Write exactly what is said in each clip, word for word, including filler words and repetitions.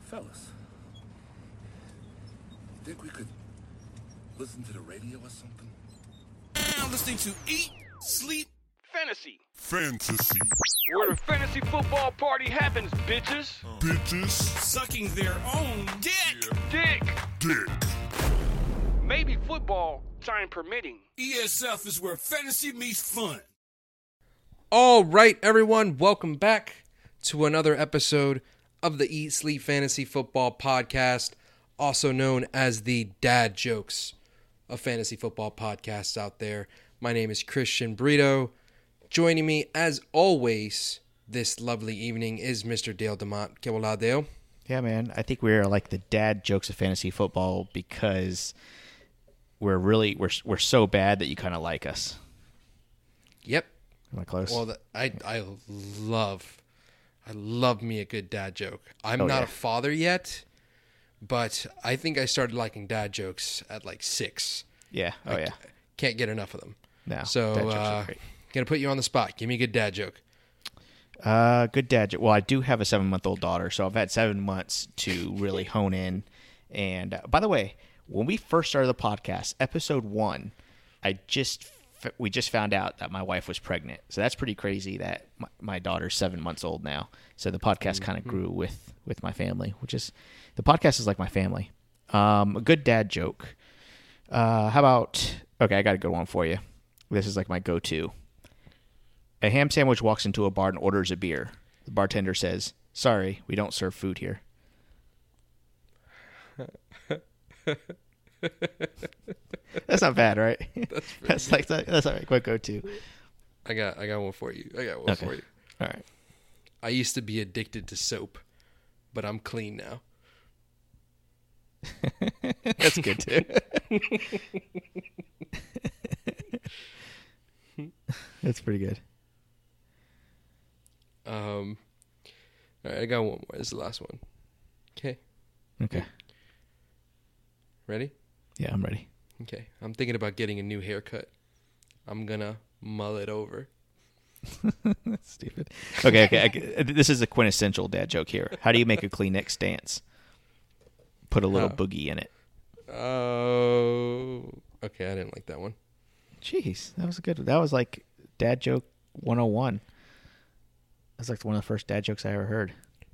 Fellas, think we could listen to the radio or something? Now listening to Eat, Sleep, Fantasy. Fantasy. Where the fantasy football party happens, bitches. Uh. Bitches. sucking their own dick. Dick. Dick. Maybe football, time permitting. E S F is where fantasy meets fun. All right, everyone, welcome back to another episode of the Eat, Sleep, Fantasy Football Podcast, also known as the Dad Jokes of fantasy football podcasts out there. My name is Christian Brito. Joining me, as always, this lovely evening is Mister Dale DeMont. Que hola, Dale? Yeah, man. I think we're like the dad jokes of fantasy football because we're really we're we're so bad that you kind of like us. Yep. Am I close? Well, the, I I love I love me a good dad joke. I'm Oh, not yeah. a father yet, but I think I started liking dad jokes at like six. yeah. Oh I yeah. Can't get enough of them. No. So, dad jokes uh, are great. gonna put you on the spot. Give me a good dad joke. Uh, good dad joke. Well, I do have a seven month old daughter, so I've had seven months to really hone in. And uh, by the way, when we first started the podcast, episode one, I just f- we just found out that my wife was pregnant. So that's pretty crazy that my, my daughter's seven months old now. So the podcast Mm-hmm. kind of grew with with my family, which is the podcast is like my family. Um, a good dad joke. Uh, how about okay? I got a good one for you. This is like my go-to. A ham sandwich walks into a bar and orders a beer. The bartender says, "Sorry, we don't serve food here." That's not bad, right? That's, That's like that, that's like my go-to. I got I got one for you. I got one Okay. for you. All right. I used to be addicted to soap, but I'm clean now. That's good too. That's pretty good. Um, all right, I got one more. This is the last one. Okay, Okay. ready? Yeah, I'm ready. Okay, I'm thinking about getting a new haircut. I'm gonna mull it over. That's stupid. Okay, okay. I, this is a quintessential dad joke here. How do you make a Kleenex stance? Put a little How? boogie in it. Oh, okay. I didn't like that one. Jeez, that was a good. That was like dad joke one oh one. That's like one of the first dad jokes I ever heard.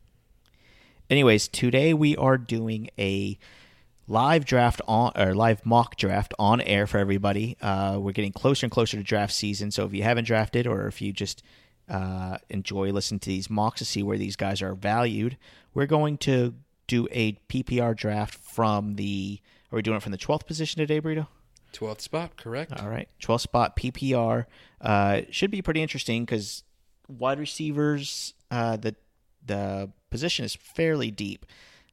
Anyways, today we are doing a live draft on or live mock draft on air for everybody. Uh, we're getting closer and closer to draft season, so if you haven't drafted or if you just uh, enjoy listening to these mocks to see where these guys are valued, we're going to do a P P R draft from the. Are we doing it from the twelfth position today, Burrito? twelfth spot, correct? All right, twelfth spot P P R uh, should be pretty interesting because wide receivers, uh, the the position is fairly deep,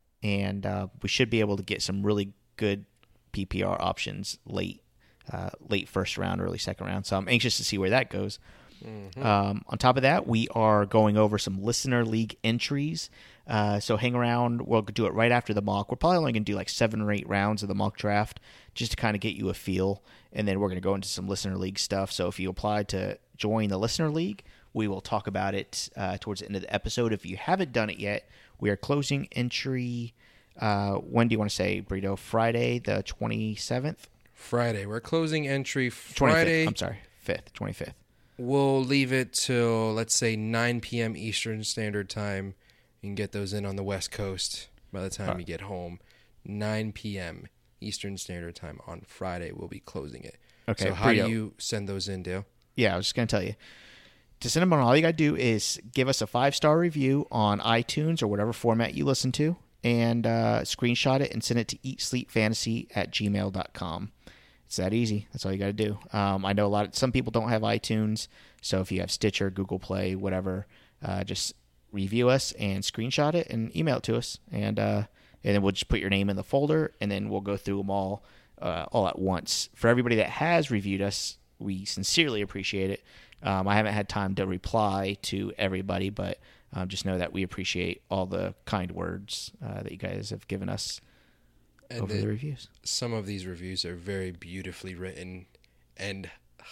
and uh, we should be able to get some really good P P R options late, uh, late first round, early second round. So I'm anxious to see where that goes. Mm-hmm. Um, on top of that, we are going over some listener league entries. Uh, so hang around. We'll do it right after the mock. We're probably only going to do like seven or eight rounds of the mock draft just to kind of get you a feel. And then we're going to go into some listener league stuff. So if you apply to join the listener league, we will talk about it uh, towards the end of the episode. If you haven't done it yet, we are closing entry. Uh, when do you want to say, Brito? Friday the twenty-seventh? Friday. We're closing entry twenty-fifth. Friday. I'm sorry, fifth, twenty-fifth. We'll leave it till, let's say, nine p.m. Eastern Standard Time. You can get those in on the West Coast by the time All right. you get home. nine p.m. Eastern Standard Time on Friday, we'll be closing it. Okay, So how Brito. do you send those in, Dale? Yeah, I was just going to tell you. To send them on, all you got to do is give us a five-star review on iTunes or whatever format you listen to, and uh, screenshot it and send it to eatsleepfantasy at gmail dot com. It's that easy. That's all you got to do. Um, I know a lot of some people don't have iTunes, so if you have Stitcher, Google Play, whatever, uh, just review us and screenshot it and email it to us, and uh, and then we'll just put your name in the folder, and then we'll go through them all uh, all at once. For everybody that has reviewed us, we sincerely appreciate it. Um, I haven't had time to reply to everybody, but um, just know that we appreciate all the kind words uh, that you guys have given us And over the- the reviews. Some of these reviews are very beautifully written and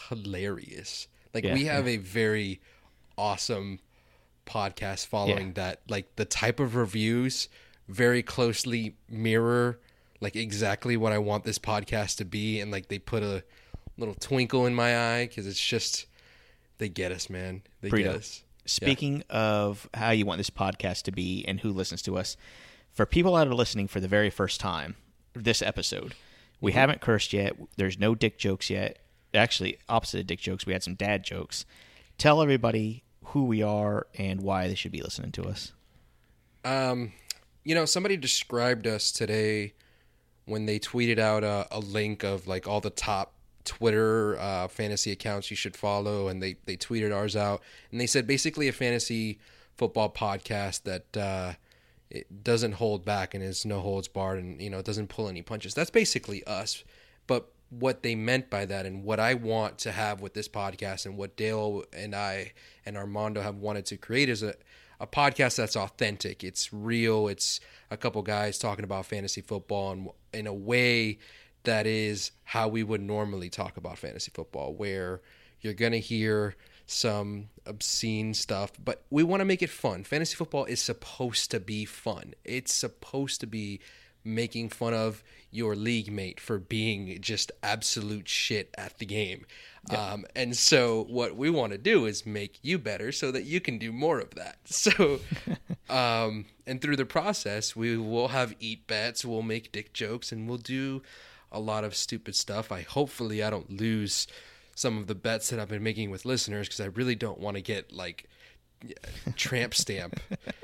hilarious. Like, Yeah, we have yeah. a very awesome podcast following Yeah. that, like, the type of reviews very closely mirror like exactly what I want this podcast to be, and like they put a little twinkle in my eye because it's just they get us, man. They Burrito. get us. Speaking yeah. of how you want this podcast to be and who listens to us, for people that are listening for the very first time, this episode, we mm-hmm. haven't cursed yet. There's no dick jokes yet. Actually, opposite of dick jokes, we had some dad jokes. Tell everybody who we are and why they should be listening to us. Um, you know, somebody described us today when they tweeted out a, a link of like all the top Twitter uh, fantasy accounts you should follow, and they, they tweeted ours out, and they said basically a fantasy football podcast that uh, it doesn't hold back and is no holds barred, and you know, it doesn't pull any punches. That's basically us. But what they meant by that, and what I want to have with this podcast, and what Dale and I and Armando have wanted to create, is a a podcast that's authentic. It's real. It's a couple guys talking about fantasy football in, in a way that is how we would normally talk about fantasy football, where you're going to hear some obscene stuff, but we want to make it fun. Fantasy football is supposed to be fun. It's supposed to be making fun of your league mate for being just absolute shit at the game. Yep. Um, and so what we want to do is make you better so that you can do more of that. So, um, and through the process, we will have eat bets, we'll make dick jokes, and we'll do a lot of stupid stuff. I hopefully I don't lose some of the bets that I've been making with listeners, because I really don't want to get like tramp stamp.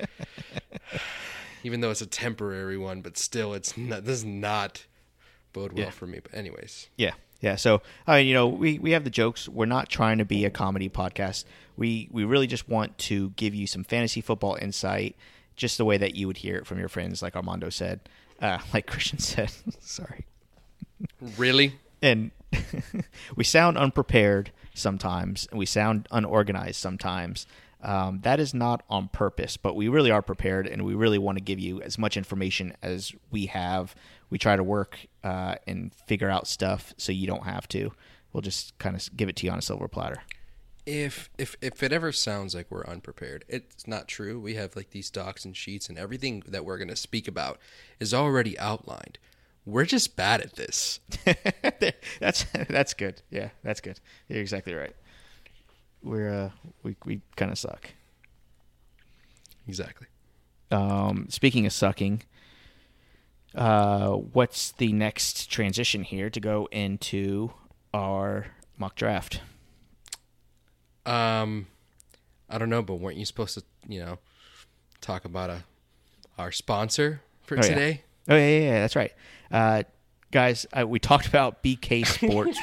Even though it's a temporary one, but still, it's not, this does not bode well yeah. for me. But anyways. Yeah. Yeah. So, I mean, you know, we, we have the jokes. We're not trying to be a comedy podcast. We, we really just want to give you some fantasy football insight, just the way that you would hear it from your friends, like Armando said, uh, like Christian said. Sorry. Really? And we sound unprepared sometimes, and we sound unorganized sometimes. Um, that is not on purpose, but we really are prepared, and we really want to give you as much information as we have. We try to work uh, and figure out stuff so you don't have to. We'll just kind of give it to you on a silver platter. If if if it ever sounds like we're unprepared, it's not true. We have like these docs and sheets, and everything that we're going to speak about is already outlined. We're just bad at this. that's that's good. Yeah, that's good. You're exactly right. We're uh, we we kind of suck. Exactly. Um, speaking of sucking, uh, what's the next transition here to go into our mock draft? Um, I don't know, but weren't you supposed to, you know, talk about a our sponsor for oh, today? Yeah. Oh yeah, yeah, yeah, that's right. Uh, guys, I, we talked about B K Sports.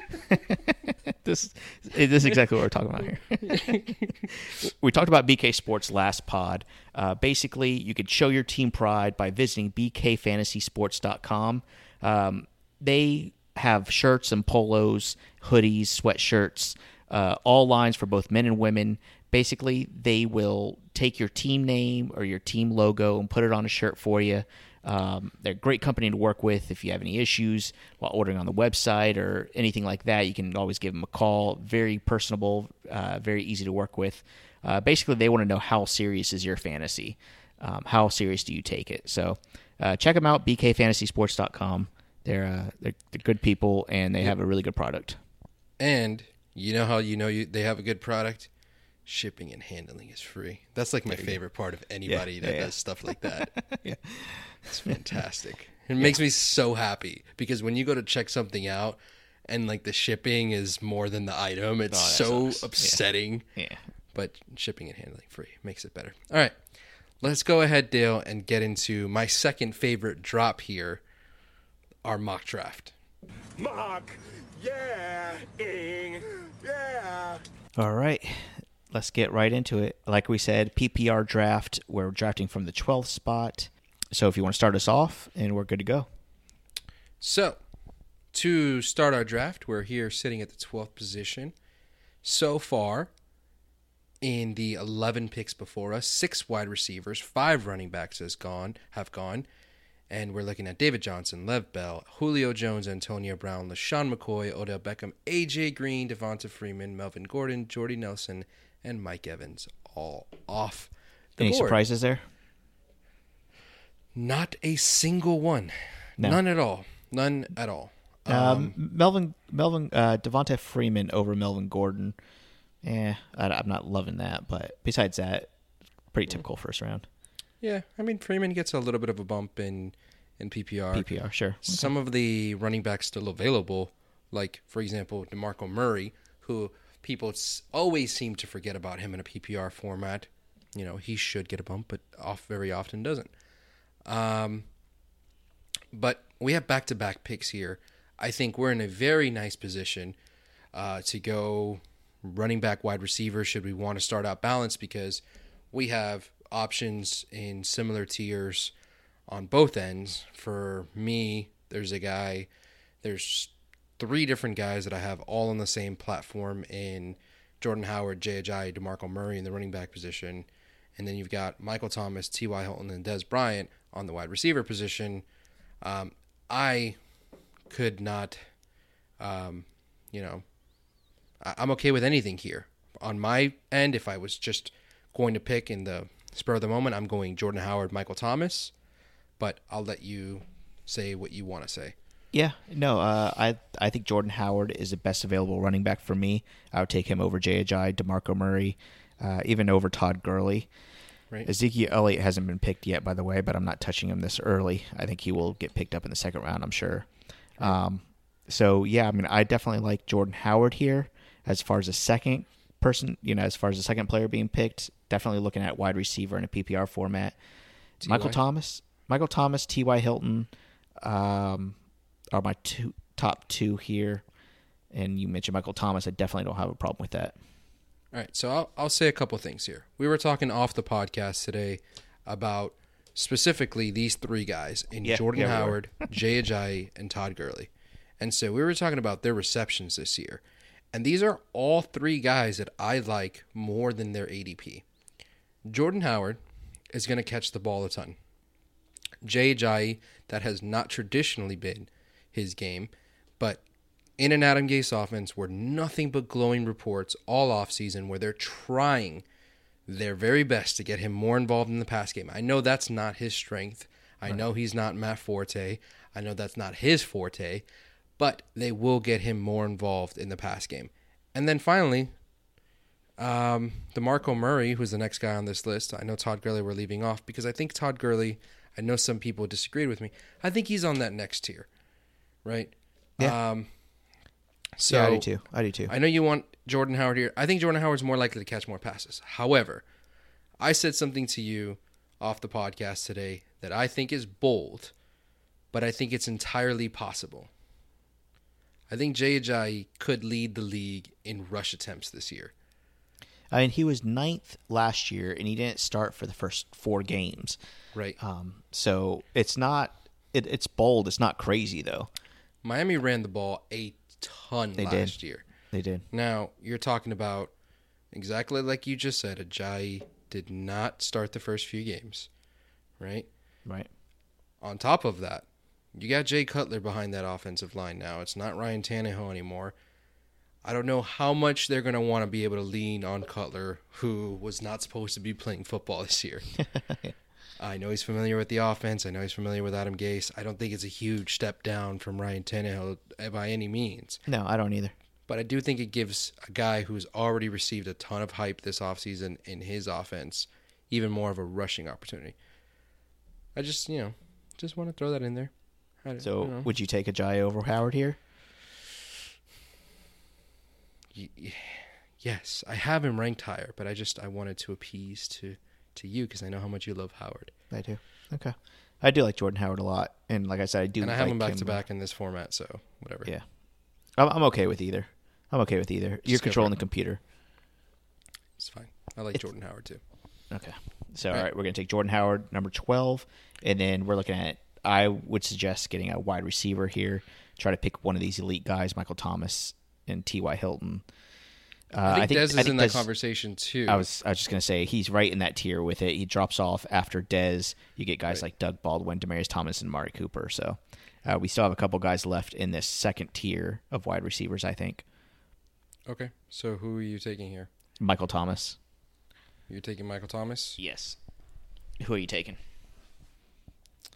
this, this is exactly what we're talking about here. We talked about B K Sports last pod. Uh, basically, you could show your team pride by visiting b k fantasy sports dot com. Um, they have shirts and polos, hoodies, sweatshirts, uh, all lines for both men and women. Basically, they will take your team name or your team logo and put it on a shirt for you. Um, they're a great company to work with. If you have any issues while ordering on the website or anything like that, you can always give them a call. Very personable, uh, very easy to work with. Uh, basically, they want to know how serious is your fantasy. Um, how serious do you take it? So uh, check them out, b k fantasy sports dot com. They're, uh, they're they're good people, and they have a really good product. And you know how you know you they have a good product? Shipping and handling is free. That's like my favorite part of anybody yeah, that yeah, yeah. does stuff like that. Yeah. It's fantastic. It yeah. makes me so happy, because when you go to check something out and like the shipping is more than the item, it's oh, so sucks. upsetting. Yeah. yeah. But shipping and handling free makes it better. All right. Let's go ahead, Dale, and get into my second favorite drop here, our mock draft. Mock, yeah, ing, yeah. All right. Let's get right into it. Like we said, P P R draft. We're drafting from the twelfth spot. So if you want to start us off, and we're good to go. So, to start our draft, we're here sitting at the twelfth position. So far, in the eleven picks before us, six wide receivers, five running backs has gone, have gone. And we're looking at David Johnson, Lev Bell, Julio Jones, Antonio Brown, LaShawn McCoy, Odell Beckham, A J Green, Devonta Freeman, Melvin Gordon, Jordy Nelson, and Mike Evans, all off the Any board. surprises there? Not a single one. No. None at all. None at all. Um, Melvin, Melvin, uh, Devonta Freeman over Melvin Gordon. Eh, I, I'm not loving that, but besides that, pretty typical first round. Yeah, I mean, Freeman gets a little bit of a bump in, in P P R. P P R, sure. Okay. Some of the running backs still available, like, for example, DeMarco Murray, who people s- always seem to forget about him in a P P R format. You know, he should get a bump, but off very often doesn't. Um, but we have back-to-back picks here. I think we're in a very nice position uh, to go running back, wide receiver, should we want to start out balanced, because we have options in similar tiers on both ends. For me, there's a guy, there's three different guys that I have all on the same platform in Jordan Howard, Jay Ajayi, DeMarco Murray in the running back position. And then you've got Michael Thomas, T Y. Hilton, and Dez Bryant on the wide receiver position. Um, I could not, um, you know, I- I'm okay with anything here. On my end, if I was just going to pick in the spur of the moment, I'm going Jordan Howard, Michael Thomas. But I'll let you say what you want to say. Yeah, no, uh, I I think Jordan Howard is the best available running back for me. I would take him over Jay Ajayi, DeMarco Murray, uh, even over Todd Gurley. Right. Ezekiel Elliott hasn't been picked yet, by the way, but I'm not touching him this early. I think he will get picked up in the second round, I'm sure. Um, so, yeah, I mean, I definitely like Jordan Howard here as far as a second person, you know, as far as a second player being picked. Definitely looking at wide receiver in a P P R format. T Y? Michael Thomas, Michael Thomas, T Y. Hilton um, are my two top two here. And you mentioned Michael Thomas. I definitely don't have a problem with that. All right, so I'll, I'll say a couple things here. We were talking off the podcast today about specifically these three guys in Yeah, Jordan yeah, we were. Howard, Jay Ajayi, and Todd Gurley. And so we were talking about their receptions this year. And these are all three guys that I like more than their A D P. Jordan Howard is going to catch the ball a ton. Jay Ajayi, that has not traditionally been his game, but in an Adam Gase offense where nothing but glowing reports all offseason where they're trying their very best to get him more involved in the pass game. I know that's not his strength. I know he's not Matt Forte. I know that's not his forte, but they will get him more involved in the pass game. And then finally, um, DeMarco Murray, who's the next guy on this list. I know Todd Gurley we're leaving off because I think Todd Gurley, I know some people disagreed with me. I think he's on that next tier, right? Yeah. Um, so yeah, I do too. I do too. I know you want Jordan Howard here. I think Jordan Howard's more likely to catch more passes. However, I said something to you off the podcast today that I think is bold, but I think it's entirely possible. I think Jay Ajayi could lead the league in rush attempts this year. I mean, he was ninth last year, and he didn't start for the first four games. Right. Um, so it's not it, it's bold. It's not crazy though. Miami ran the ball a ton They last did. year. They did. Now, you're talking about exactly like you just said, Ajayi did not start the first few games, right? Right. On top of that, you got Jay Cutler behind that offensive line now. It's not Ryan Tannehill anymore. I don't know how much they're going to want to be able to lean on Cutler, who was not supposed to be playing football this year. I know he's familiar with the offense. I know he's familiar with Adam Gase. I don't think it's a huge step down from Ryan Tannehill by any means. No, I don't either. But I do think it gives a guy who's already received a ton of hype this offseason in his offense even more of a rushing opportunity. I just, you know, just want to throw that in there. I, So you know. would you take Ajayi over Howard here? Y- y- yes, I have him ranked higher, but I just I wanted to appease to, to you because I know how much you love Howard. I do. Okay. I do like Jordan Howard a lot, and like I said, I do. And I have like him back to back in this format, so whatever. Yeah, I'm, I'm okay with either. I'm okay with either. You're go for controlling it. the computer. It's fine. I like Jordan Howard too. Okay. So, Right. all right, we're going to take Jordan Howard, number twelve, and then we're looking at, I would suggest getting a wide receiver here. Try to pick one of these elite guys, Michael Thomas and T Y. Hilton. Uh, I think, Dez is I think in that Dez- conversation too. I was I was just going to say, he's right in that tier with it. He drops off after Dez. You get guys Right. like Doug Baldwin, Demaryius Thomas, and Mari Cooper. So uh, we still have a couple guys left in this second tier of wide receivers, I think. Okay, so who are you taking here? Michael Thomas. You're taking Michael Thomas? Yes. Who are you taking?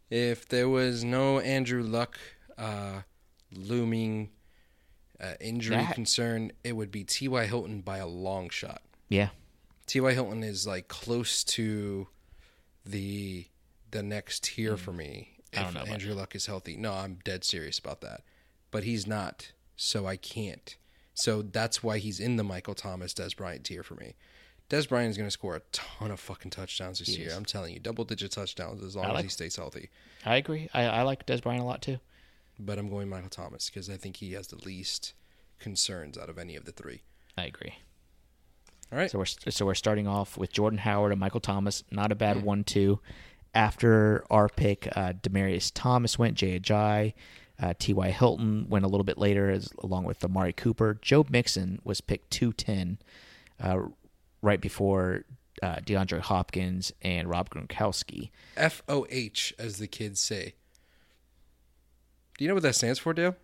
If there was no Andrew Luck uh, looming uh, injury That- concern, it would be T Y. Hilton by a long shot. Yeah. T Y. Hilton is like close to the the next tier for me I don't if know about Andrew Luck is healthy. No, I'm dead serious about that. But he's not, so I can't. So that's why he's in the Michael Thomas, Des Bryant tier for me. Des Bryant is going to score a ton of fucking touchdowns this He year. is. I'm telling you, double-digit touchdowns as long I as like- he stays healthy. I agree. I, I like Des Bryant a lot too. But I'm going Michael Thomas because I think he has the least concerns out of any of the three. I agree. All right. So we're so we're starting off with Jordan Howard and Michael Thomas. Not a bad one two. After our pick, uh, Demarius Thomas went. Jay Ajayi, uh, T Y. Hilton went a little bit later, as along with Amari Cooper. Joe Mixon was picked two ten, uh, right before uh, DeAndre Hopkins and Rob Gronkowski. F O H, as the kids say. Do you know what that stands for, Dale?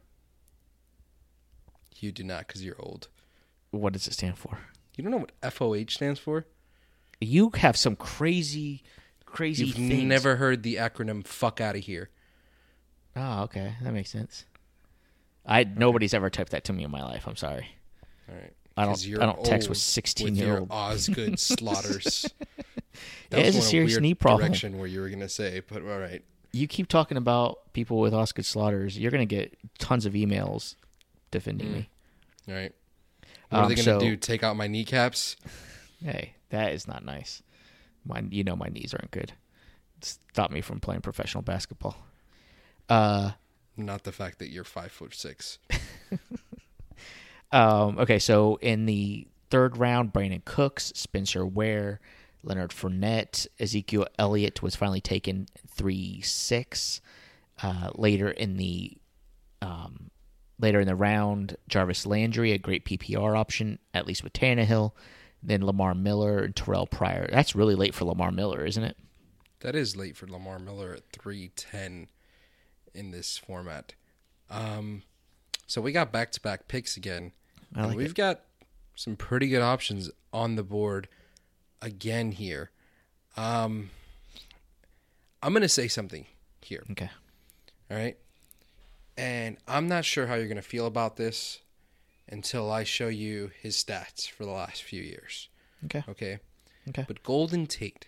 You do not, because you're old. What does it stand for? You don't know what F O H stands for? You have some crazy, crazy You've things. never heard the acronym "fuck out of here." Oh, okay, that makes sense. I nobody's ever typed that to me in my life. I'm sorry. All right. I don't- 'Cause you're I don't text old with sixteen-year-old. your Osgood slaughters. That It was is a one serious weird knee problem. Direction where you were gonna say, but all right. You keep talking about people with Osgood Slaughters, you're going to get tons of emails defending me. All right. What are Um, they gonna so- do? Take out my kneecaps? Hey, that is not nice. My, you know my knees aren't good. Stop me from playing professional basketball. Uh, Not the fact that you're five foot six. um, okay, so in the third round, Brandon Cooks, Spencer Ware, Leonard Fournette, Ezekiel Elliott was finally taken three six. Uh, later in the um, later in the round, Jarvis Landry, a great P P R option, at least with Tannehill. Then Lamar Miller and Terrell Pryor. That's really late for Lamar Miller, isn't it? That is late for Lamar Miller at three ten in this format. Um, so we got back-to-back picks again. I and like we've it. got some pretty good options on the board again here. Um, I'm going to say something here, Okay. all right? And I'm not sure how you're going to feel about this until I show you his stats for the last few years, Okay. okay? Okay. But Golden Tate,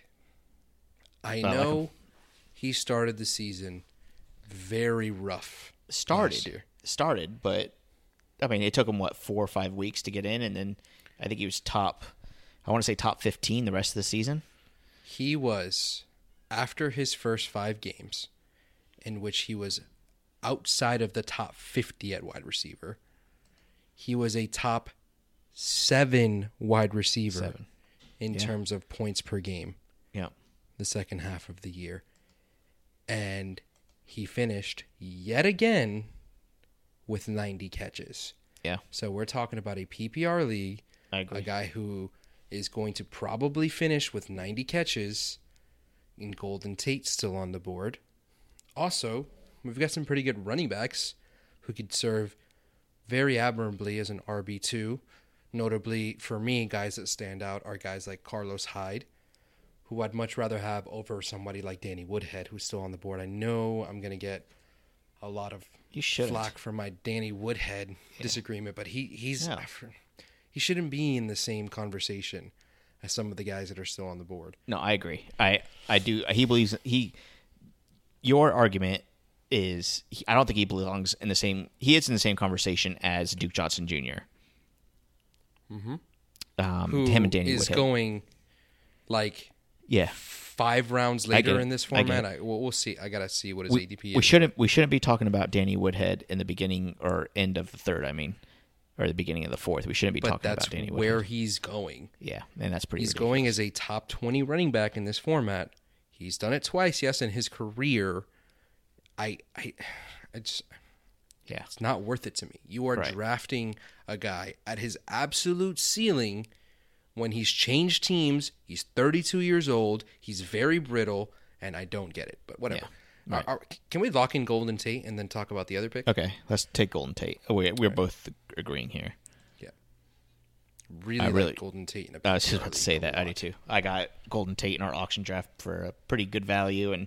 I I like know him. he started the season very rough. last started year. started, but I mean, it took him what four or five weeks to get in, and then I think he was top. I want to say top fifteen the rest of the season. He was, after his first five games, in which he was outside of the top fifty at wide receiver, he was a top seven wide receiver Seven. in Yeah. terms of points per game Yeah. the second half of the year. And he finished yet again with ninety catches. Yeah. So we're talking about a P P R league, I agree. a guy who is going to probably finish with ninety catches, in Golden Tate still on the board. Also, we've got some pretty good running backs who could serve very admirably as an R B two. Notably, for me, guys that stand out are guys like Carlos Hyde, who I'd much rather have over somebody like Danny Woodhead, who's still on the board. I know I'm going to get a lot of You shouldn't. flack for my Danny Woodhead disagreement, but he he's Yeah. he shouldn't be in the same conversation as some of the guys that are still on the board. No, I agree. I I do. He believes he. Your argument is he, I don't think he belongs in the same. He is in the same conversation as Duke Johnson Junior Mm-hmm. Um, Who him and Danny is Woodhead. going like Yeah. five rounds I get later it. in this I get format? it. I, well, we'll see. I gotta see what his we, A D P we is. shouldn't we shouldn't be talking about Danny Woodhead in the beginning or end of the third. I mean, or the beginning of the fourth. We shouldn't be but talking that's about Danny where Woodhead. he's going. Yeah, and that's pretty. He's ridiculous. going as a top twenty running back in this format. He's done it twice, yes, in his career. I, I, I just, Yeah, it's not worth it to me. You are Right. drafting a guy at his absolute ceiling when he's changed teams. He's thirty-two years old. He's very brittle, and I don't get it. But whatever. Yeah. Right. Are- are- can we lock in Golden Tate and then talk about the other pick? Okay, let's take Golden Tate. Oh, we, we're both agreeing here. Yeah. Really I like really- Golden Tate. In a I was just P P R about to league say a that. I do lot. too. I got Golden Tate in our auction draft for a pretty good value, and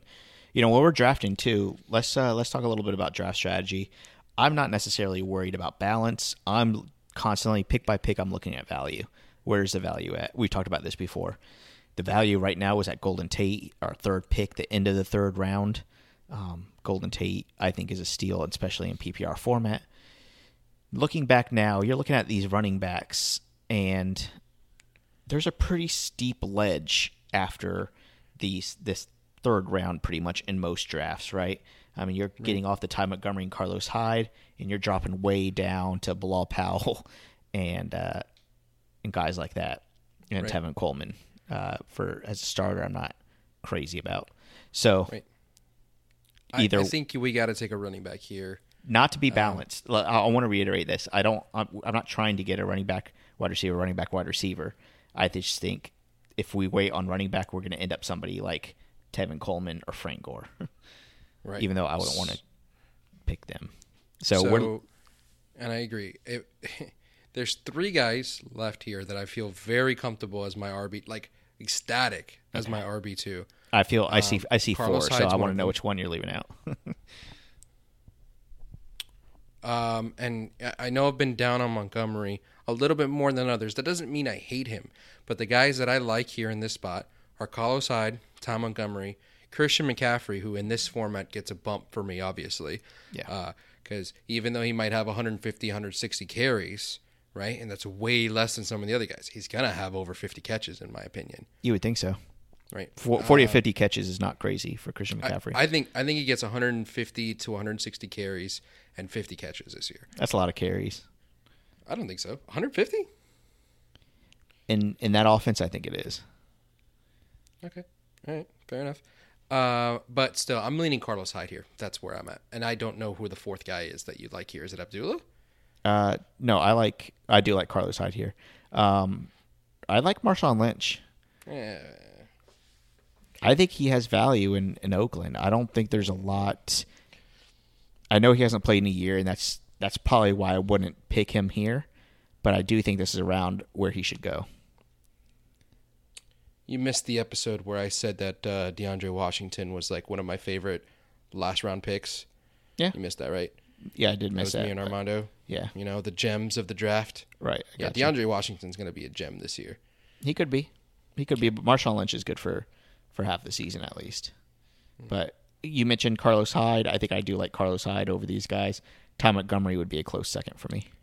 You know, when we're drafting too, let's uh, let's talk a little bit about draft strategy. I'm not necessarily worried about balance. I'm constantly pick by pick. I'm looking at value. Where's the value at? We've talked about this before. The value right now is at Golden Tate, our third pick, the end of the third round. Um, Golden Tate, I think, is a steal, especially in P P R format. Looking back now, you're looking at these running backs, and there's a pretty steep ledge after these this third round pretty much in most drafts, right? I mean, you're right. getting off the Ty Montgomery and Carlos Hyde, and you're dropping way down to Bilal Powell and uh, and guys like that, and right. Tevin Coleman uh, for as a starter. I'm not crazy about. So right. either I, I think we got to take a running back here, not to be balanced. Um, I, I want to reiterate this. I don't. I'm, I'm not trying to get a running back, wide receiver, running back, wide receiver. I just think if we wait on running back, we're going to end up somebody like Tevin Coleman or Frank Gore. Right. Even though I wouldn't want to pick them. So, so we're, and I agree. It, there's three guys left here that I feel very comfortable as my R B, like ecstatic as okay. my R B two. I feel I see I see Carlos four, Hyde's so I want to know them. which one you're leaving out. um, and I know I've been down on Montgomery a little bit more than others. That doesn't mean I hate him, but the guys that I like here in this spot are Carlos Hyde, Ty Montgomery, Christian McCaffrey, who in this format gets a bump for me, obviously. Yeah. Because uh, even though he might have one fifty, one sixty carries, right, and that's way less than some of the other guys, he's going to have over fifty catches, in my opinion. You would think so. Right. forty uh, to fifty catches is not crazy for Christian McCaffrey. I, I think I think he gets one fifty to one sixty carries and fifty catches this year. That's a lot of carries. I don't think so. one fifty? In in that offense, I think it is. Okay. All right. Fair enough. Uh, but still, I'm leaning Carlos Hyde here. That's where I'm at. And I don't know who the fourth guy is that you like here. Is it Abdullah? Uh, no, I like I do like Carlos Hyde here. Um, I like Marshawn Lynch. Yeah. I think he has value in, in Oakland. I don't think there's a lot. I know he hasn't played in a year, and that's that's probably why I wouldn't pick him here. But I do think this is around where he should go. You missed the episode where I said that uh, DeAndre Washington was like one of my favorite last round picks. Yeah. You missed that, right? Yeah, I did miss that. Was that. me and Armando. Yeah. You know, the gems of the draft. Right. I Yeah, DeAndre you. Washington's going to be a gem this year. He could be. He could be. But Marshawn Lynch is good for, for half the season at least. Mm-hmm. But you mentioned Carlos Hyde. I think I do like Carlos Hyde over these guys. Ty Montgomery would be a close second for me.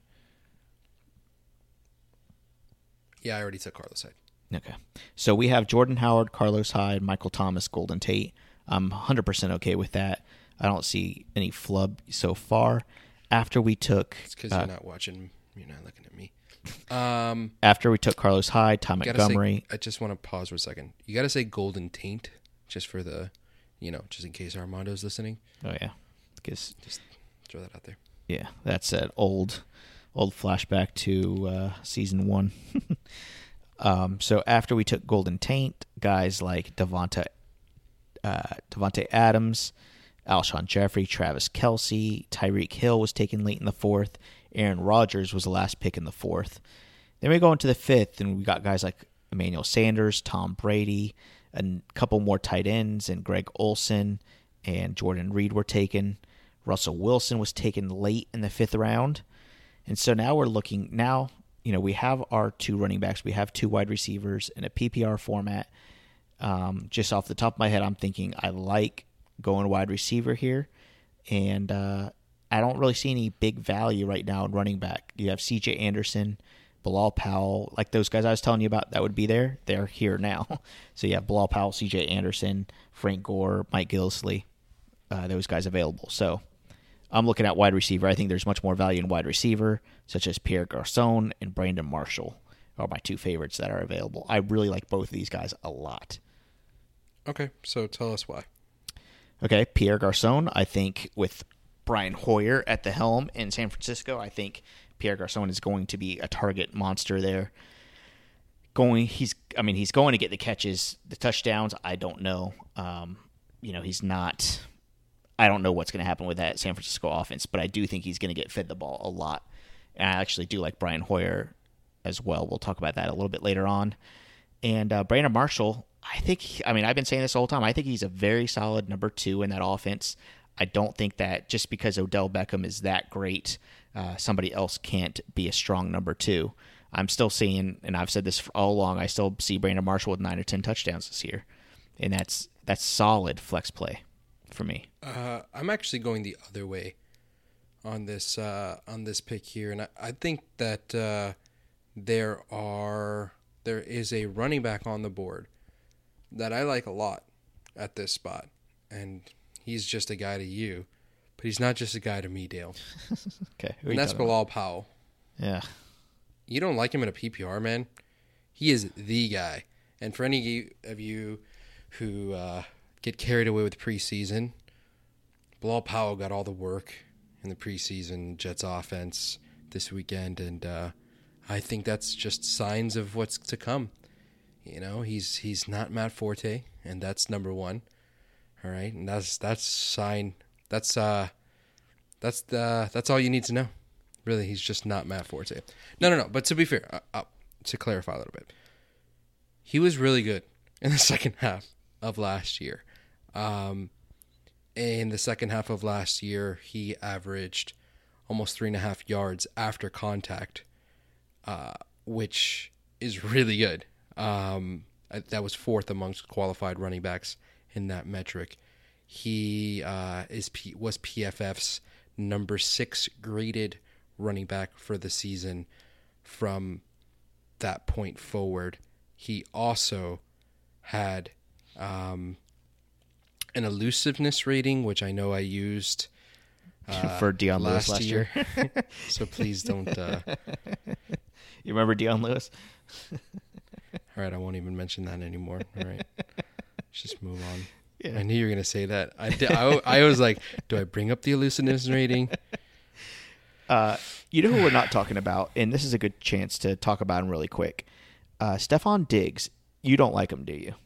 Yeah, I already took Carlos Hyde. Okay. So we have Jordan Howard, Carlos Hyde, Michael Thomas, Golden Tate. I'm one hundred percent okay with that. I don't see any flub so far. After we took... It's because uh, you're not watching, you're not looking at me. Um, after we took Carlos Hyde, Ty Montgomery... Say, I just want to pause for a second. You got to say Golden Taint, just for the, you know, just in case Armando's listening. Oh, yeah. Because just throw that out there. Yeah, that's an old, old flashback to uh, season one. Um, so after we took Golden Taint, guys like Devonta, uh, Devontae Adams, Alshon Jeffrey, Travis Kelce, Tyreek Hill was taken late in the fourth. Aaron Rodgers was the last pick in the fourth. Then we go into the fifth, and we got guys like Emmanuel Sanders, Tom Brady, a couple more tight ends, and Greg Olsen and Jordan Reed were taken. Russell Wilson was taken late in the fifth round. And so now we're looking now. You know, we have our two running backs. We have two wide receivers in a P P R format. Um, just off the top of my head, I'm thinking I like going wide receiver here. And uh, I don't really see any big value right now in running back. You have C J Anderson, Bilal Powell. Like those guys I was telling you about that would be there. They're here now. So you have Bilal Powell, C J Anderson, Frank Gore, Mike Gillislee. Uh, those guys available. So I'm looking at wide receiver. I think there's much more value in wide receiver, such as Pierre Garçon and Brandon Marshall are my two favorites that are available. I really like both of these guys a lot. Okay, so tell us why. Okay, Pierre Garçon, I think with Brian Hoyer at the helm in San Francisco, I think Pierre Garçon is going to be a target monster there. Going, he's, I mean, he's going to get the catches, the touchdowns. I don't know. Um, you know, he's not. I don't know what's going to happen with that San Francisco offense, but I do think he's going to get fed the ball a lot. And I actually do like Brian Hoyer as well. We'll talk about that a little bit later on. And uh, Brandon Marshall, I think, I mean, I've been saying this the whole time. I think he's a very solid number two in that offense. I don't think that just because Odell Beckham is that great, uh, somebody else can't be a strong number two. I'm still seeing, and I've said this all along, I still see Brandon Marshall with nine or ten touchdowns this year. And that's that's solid flex play for me. Uh, I'm actually going the other way on this uh, on this pick here, and I, I think that uh, there are there is a running back on the board that I like a lot at this spot, and he's just a guy to you, but he's not just a guy to me, Dale. Okay, who are And you that's talking Bilal Powell. about? Yeah, You don't like him in a P P R, man? He is the guy. And for any of you who uh, get carried away with preseason, Bilal Powell got all the work in the preseason Jets offense this weekend, and uh, I think that's just signs of what's to come. You know, he's he's not Matt Forte, and that's number one. All right, and that's that's sign. That's uh, that's the that's all you need to know. Really, he's just not Matt Forte. No, no, no. But to be fair, uh, uh, to clarify a little bit, he was really good in the second half of last year. Um, in the second half of last year, he averaged almost three and a half yards after contact, uh, which is really good. Um, that was fourth amongst qualified running backs in that metric. He uh, is P- was P F F's number six graded running back for the season from that point forward. He also had um, an elusiveness rating, which I know I used uh, for Deion Lewis last year. year. So please don't. Uh... You remember Deion Lewis? All right, I won't even mention that anymore. All right, let's just move on. Yeah. I knew you were going to say that. I, did, I, I was like, do I bring up the elusiveness rating? Uh, you know who we're not talking about, and this is a good chance to talk about him really quick. Uh, Stephon Diggs. You don't like him, do you?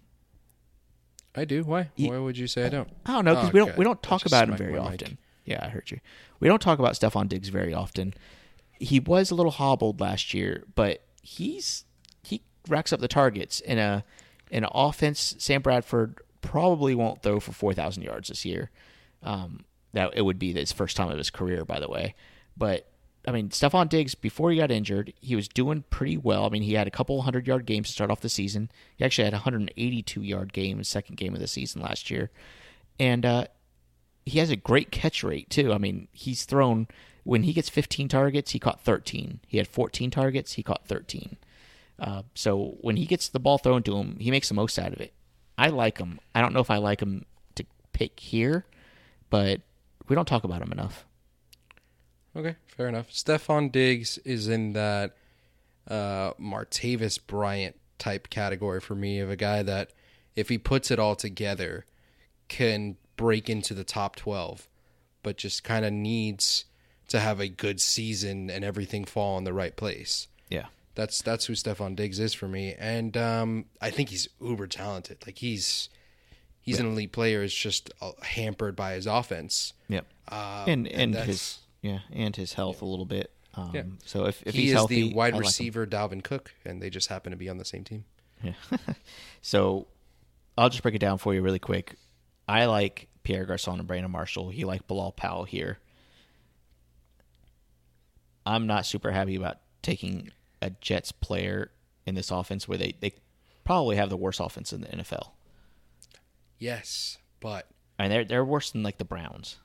I do. Why? He- Why would you say I don't? I don't know because Oh, we don't okay. we don't I talk just about him smacked very my mic. often. Yeah, I heard you. We don't talk about Stephon Diggs very often. He was a little hobbled last year, but he's he racks up the targets in a in an offense. Sam Bradford probably won't throw for four thousand yards this year. Um, that it would be his first time of his career, by the way. But I mean, Stephon Diggs, before he got injured, he was doing pretty well. I mean, he had a couple hundred-yard games to start off the season. He actually had a one hundred eighty-two-yard game in the second game of the season last year. And uh, he has a great catch rate, too. I mean, he's thrown, when he gets fifteen targets, he caught thirteen. He had fourteen targets, he caught thirteen. Uh, so when he gets the ball thrown to him, he makes the most out of it. I like him. I don't know if I like him to pick here, but we don't talk about him enough. Okay, fair enough. Stephon Diggs is in that uh, Martavis Bryant type category for me of a guy that, if he puts it all together, can break into the top twelve, but just kind of needs to have a good season and everything fall in the right place. Yeah. That's that's who Stephon Diggs is for me, and um, I think he's uber talented. Like he's he's Yeah. an elite player. Is just uh, hampered by his offense. Yep. Uh, and and that's- his yeah, and his health a little bit. Um, Yeah. So if, if he he's is healthy, the wide I like him. receiver Dalvin Cook, and they just happen to be on the same team. Yeah. So I'll just break it down for you really quick. I like Pierre Garçon and Brandon Marshall. You like Bilal Powell here. I'm not super happy about taking a Jets player in this offense where they, they probably have the worst offense in the N F L. Yes, but And they're they're worse than like the Browns.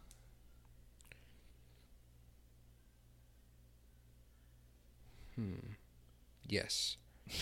yes,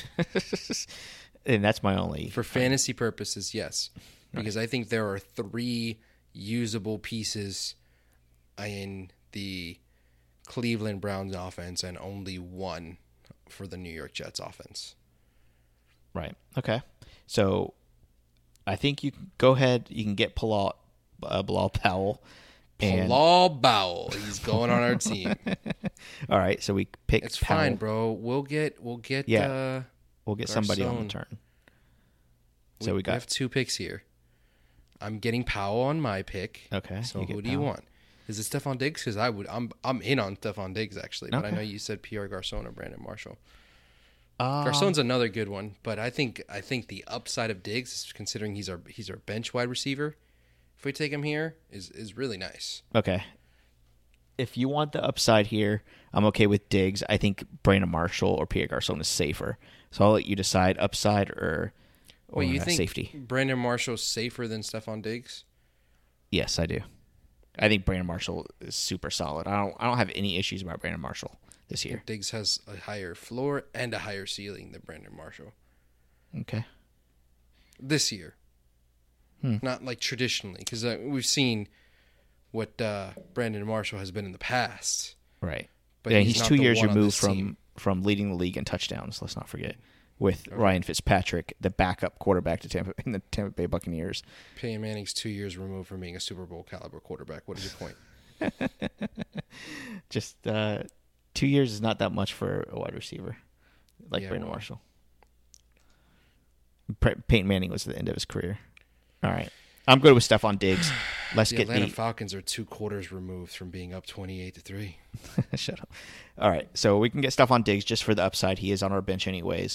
And that's my only for fantasy purposes, yes, because I think there are three usable pieces in the Cleveland Browns offense and only one for the New York Jets offense. Right. Okay. So I think you can go ahead. You can get Bilal, uh, Bilal Powell. And, Bilal Bowell, he's going on our team. all right. So we pick. It's Powell. fine, bro. We'll get we'll get Yeah. uh, We'll get somebody on the Garçon. turn. So we got have two picks here. I'm getting Powell on my pick. Okay, So you get who do you Powell. want? Is it Stephon Diggs? Because I would. I'm I'm in on Stephon Diggs actually, but I Okay. know you said Pierre Garçon or Brandon Marshall. Um, Garcon's another good one, but I think I think the upside of Diggs, considering he's our he's our bench wide receiver, if we take him here, is is really nice. Okay. If you want the upside here, I'm okay with Diggs. I think Brandon Marshall or Pierre Garcon is safer. So I'll let you decide upside or, or Wait, you uh, think safety. Brandon Marshall's safer than Stephon Diggs? Yes, I do. I think Brandon Marshall is super solid. I don't I don't have any issues about Brandon Marshall this year. Diggs has a higher floor and a higher ceiling than Brandon Marshall Okay. this year. Hmm. Not like traditionally, because uh, we've seen what uh, Brandon Marshall has been in the past. Right. But yeah, he's he's, not two the years one on removed this from team. from leading the league in touchdowns, let's not forget, with Ryan Fitzpatrick, the backup quarterback to Tampa in the Tampa Bay Buccaneers. Peyton Manning's two years removed from being a Super Bowl caliber quarterback. What is your point? Just uh, two years is not that much for a wide receiver like Yeah, Brandon well. Marshall. Pre- Peyton Manning was at the end of his career. All right. I'm good with Stephon Diggs. Let's The get Atlanta the Falcons are two quarters removed from being up twenty-eight to three. Shut up. All right. So we can get Stephon Diggs just for the upside. He is on our bench anyways.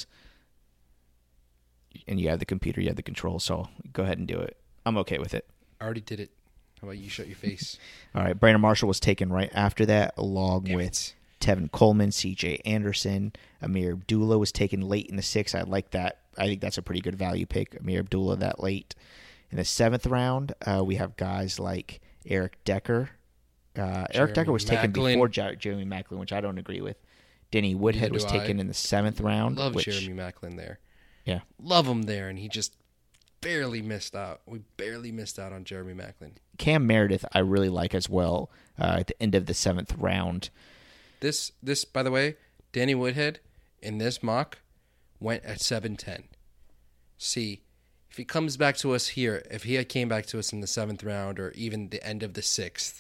And you have the computer, you have the control, so go ahead and do it. I'm okay with it. I already did it. How about you shut your face? All right. Brandon Marshall was taken right after that, along Damn with it. Tevin Coleman, C J Anderson. Amir Abdullah was taken late in the sixth. I like that. I think that's a pretty good value pick. Amir Abdullah that late. In the seventh round, uh, we have guys like Eric Decker. Uh, Eric Decker was taken Maclin. before Jer- Jeremy Maclin, which I don't agree with. Denny Woodhead Neither was do taken I. in the seventh round. Love which, Jeremy Maclin there. Yeah. Love him there, and he just barely missed out. We barely missed out on Jeremy Maclin. Cam Meredith, I really like as well uh, at the end of the seventh round. This, this, by the way, Danny Woodhead in this mock went at seven ten. See, if he comes back to us here, if he had came back to us in the seventh round or even the end of the sixth,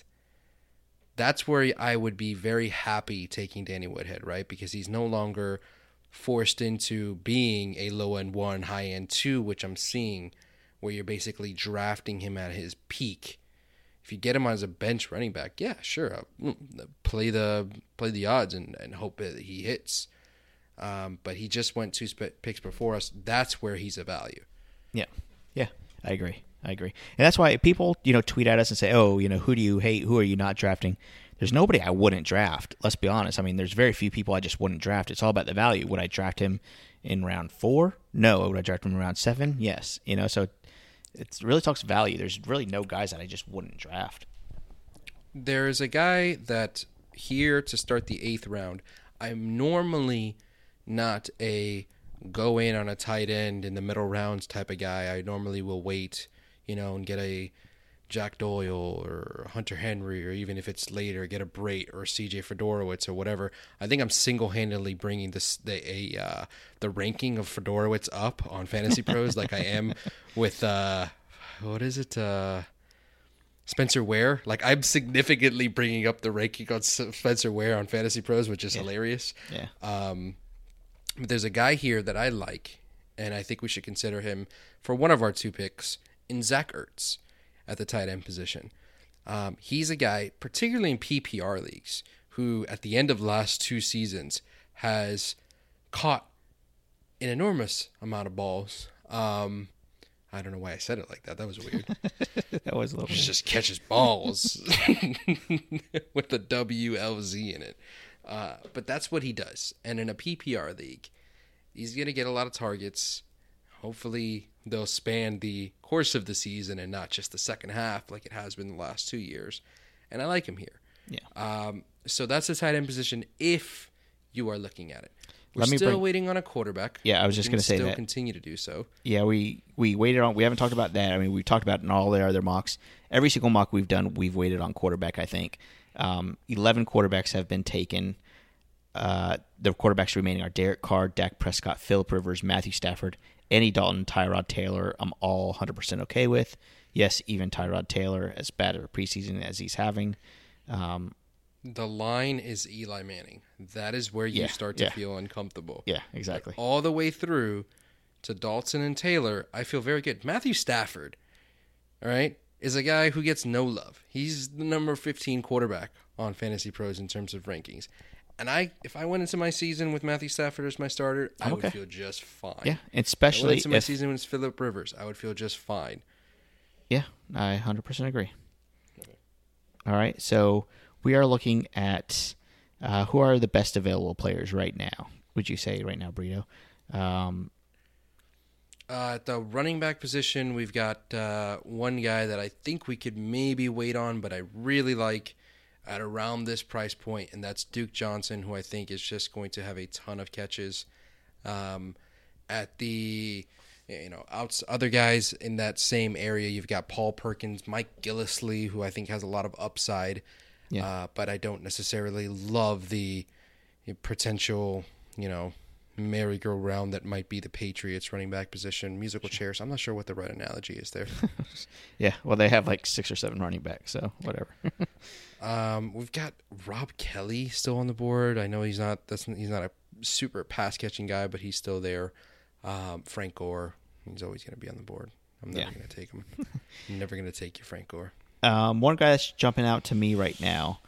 that's where I would be very happy taking Danny Woodhead, right? Because he's no longer forced into being a low-end one, high-end two, which I'm seeing, where you're basically drafting him at his peak. If you get him as a bench running back, yeah, sure, uh, play the play the odds and, and hope that he hits. Um, but he just went two sp- picks before us. That's where he's a value. Yeah. Yeah, I agree. I agree. And that's why people, you know, tweet at us and say, oh, you know, who do you hate? Who are you not drafting? There's nobody I wouldn't draft. Let's be honest. I mean, there's very few people I just wouldn't draft. It's all about the value. Would I draft him in round four? No. Would I draft him in round seven? Yes. You know, so it really talks value. There's really no guys that I just wouldn't draft. There's a guy that here to start the eighth round, I'm normally not a go in on a tight end in the middle rounds type of guy. I normally will wait, you know, and get a Jack Doyle or Hunter Henry, or even if it's later, get a Brait or C J Fedorowicz or whatever. I think I'm single-handedly bringing this the a uh, the ranking of Fedorowicz up on Fantasy Pros, like I am with uh, what is it, uh, Spencer Ware. Like I'm significantly bringing up the ranking on Spencer Ware on Fantasy Pros, which is Yeah. hilarious. Yeah. Um, but there's a guy here that I like, and I think we should consider him for one of our two picks in Zach Ertz at the tight end position. Um, he's a guy, particularly in P P R leagues, who at the end of the last two seasons has caught an enormous amount of balls. Um, I don't know why I said it like that. That was weird. That was a little He just catches balls with the W L Z in it. Uh, but that's what he does. And in a P P R league, he's going to get a lot of targets. Hopefully, they'll span the course of the season and not just the second half like it has been the last two years. And I like him here. Yeah. Um, so that's the tight end position if you are looking at it. We're Let me still bring- waiting on a quarterback. Yeah, I was We just can gonna say still that. continue to do so. Yeah, we, we waited on. We haven't talked about that. I mean, we've talked about it in all their other mocks. Every single mock we've done, we've waited on quarterback. I think um, eleven quarterbacks have been taken. Uh, the quarterbacks remaining are Derek Carr, Dak Prescott, Phillip Rivers, Matthew Stafford, Andy Dalton, Tyrod Taylor. I'm all one hundred percent okay with. Yes, even Tyrod Taylor, as bad of a preseason as he's having. Um, The line is Eli Manning. That is where you Yeah, start to yeah. feel uncomfortable. yeah, exactly. All the way through to Dalton and Taylor, I feel very good. Matthew Stafford, all right, is a guy who gets no love. He's the number fifteen quarterback on Fantasy Pros in terms of rankings. and I if I went into my season with Matthew Stafford as my starter, I I'm would okay. feel just fine. Yeah, If I went especially into my if season with Phillip Rivers, I would feel just fine. yeah, I one hundred percent agree. All right, so we are looking at uh, who are the best available players right now. Would you say right now, Brito? Um, Uh, at the running back position, we've got uh, one guy that I think we could maybe wait on, but I really like at around this price point, and that's Duke Johnson, who I think is just going to have a ton of catches. Um, at the, you know, outs other guys in that same area, you've got Paul Perkins, Mike Gillislee, who I think has a lot of upside, Yeah. uh, but I don't necessarily love the potential, you know, merry-go-round that might be the Patriots running back position, musical chairs. I'm not sure what the right analogy is there. yeah, well, they have like six or seven running backs, so whatever. um, we've got Rob Kelly still on the board. I know he's not that's he's not a super pass-catching guy, but he's still there. Um, Frank Gore, he's always going to be on the board. I'm never Yeah. going to take him. I'm never going to take you, Frank Gore. Um, one guy that's jumping out to me right now,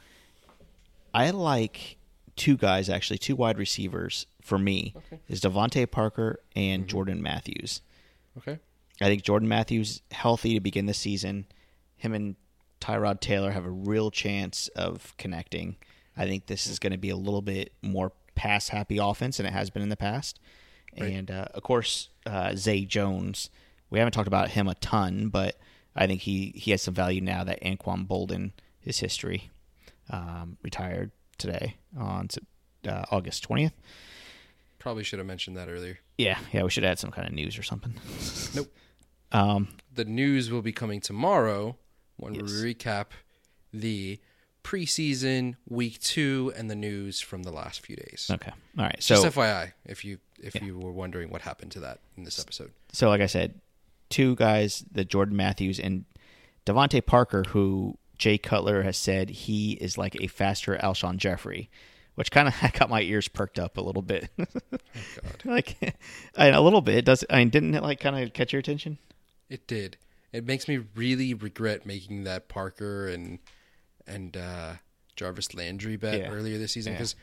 I like two guys, actually, two wide receivers for me, Okay. is Devontae Parker and Jordan Matthews. Okay. I think Jordan Matthews healthy to begin the season. Him and Tyrod Taylor have a real chance of connecting. I think this is going to be a little bit more pass-happy offense than it has been in the past. Right. And, uh, of course, uh, Zay Jones. We haven't talked about him a ton, but I think he, he has some value now that Anquan Bolden, his history, um, retired today on uh, August twentieth. Probably should have mentioned that earlier. Yeah, yeah, we should add some kind of news or something. Nope. Um, The news will be coming tomorrow when Yes. we recap the preseason week two and the news from the last few days. okay, all right. So Just F Y I, if you if Yeah. you were wondering what happened to that in this episode. So, like I said, two guys, the Jordan Matthews and Devontae Parker, who Jay Cutler has said he is like a faster Alshon Jeffrey, which kind of got my ears perked up a little bit. Oh God, like, I, a little bit. Does I mean, didn't it like kind of catch your attention? it did. It makes me really regret making that Parker and and uh, Jarvis Landry bet Yeah. earlier this season Yeah. because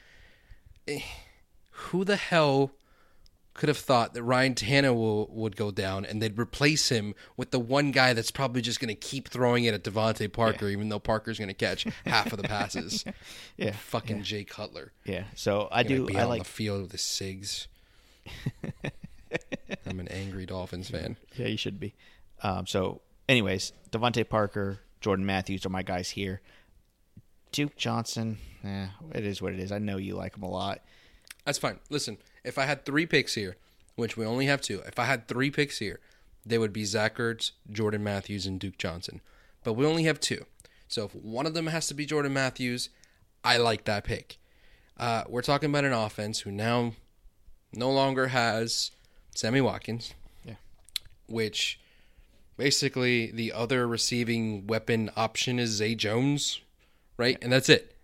who the hell could have thought that Ryan Tannehill would go down and they'd replace him with the one guy that's probably just going to keep throwing it at Devontae Parker, even though Parker's going to catch half of the passes. Yeah, Fucking Jay Cutler. yeah. So I Gonna do. be I out on like. the field with the SIGs. I'm an angry Dolphins fan. Yeah, you should be. Um, so, anyways, Devontae Parker, Jordan Matthews are my guys here. Duke Johnson, eh, it is what it is. I know you like him a lot. That's fine. Listen, if I had three picks here, which we only have two, if I had three picks here, they would be Zach Ertz, Jordan Matthews, and Duke Johnson. But we only have two. So if one of them has to be Jordan Matthews, I like that pick. Uh, we're talking about an offense who now no longer has Sammy Watkins, Yeah. which basically the other receiving weapon option is Zay Jones, right? And that's it.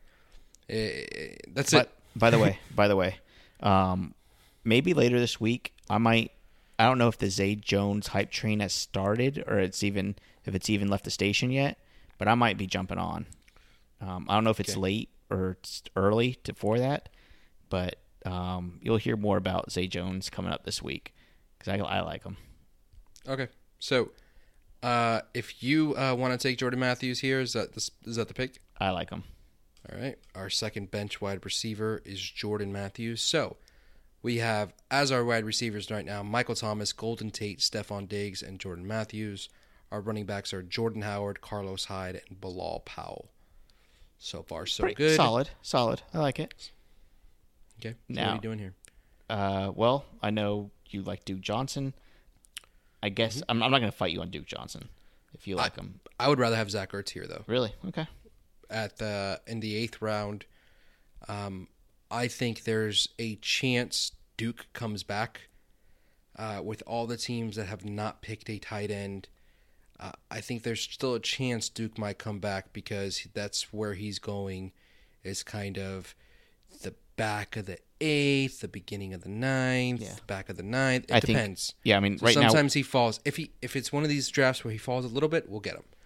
Eh, That's But it. by the way, by the way, um, maybe later this week I might. I don't know if the Zay Jones hype train has started or it's even if it's even left the station yet. But I might be jumping on. Um, I don't know if it's Okay. late or it's early to, for that. But um, you'll hear more about Zay Jones coming up this week because I, I like him. Okay, so uh, if you uh, want to take Jordan Matthews here, is that the, is that the pick? I like him. All right. Our second bench wide receiver is Jordan Matthews. So we have as our wide receivers right now Michael Thomas, Golden Tate, Stephon Diggs, and Jordan Matthews. Our running backs are Jordan Howard, Carlos Hyde, and Bilal Powell. So far, so Pretty good. solid, solid. I like it. Okay. So what Now- are you doing here? Uh, well, I know you like Duke Johnson. I guess Mm-hmm. I'm, I'm not going to fight you on Duke Johnson if you like him. I would rather have Zach Ertz here, though. Really? Okay. At the in the eighth round, um, I think there's a chance Duke comes back. Uh, with all the teams that have not picked a tight end, uh, I think there's still a chance Duke might come back because that's where he's going. Is kind of the back of the eighth, the beginning of the ninth, Yeah. the back of the ninth. It I think- depends. yeah, I mean, So right now- sometimes he falls. If he if it's one of these drafts where he falls a little bit, we'll get him.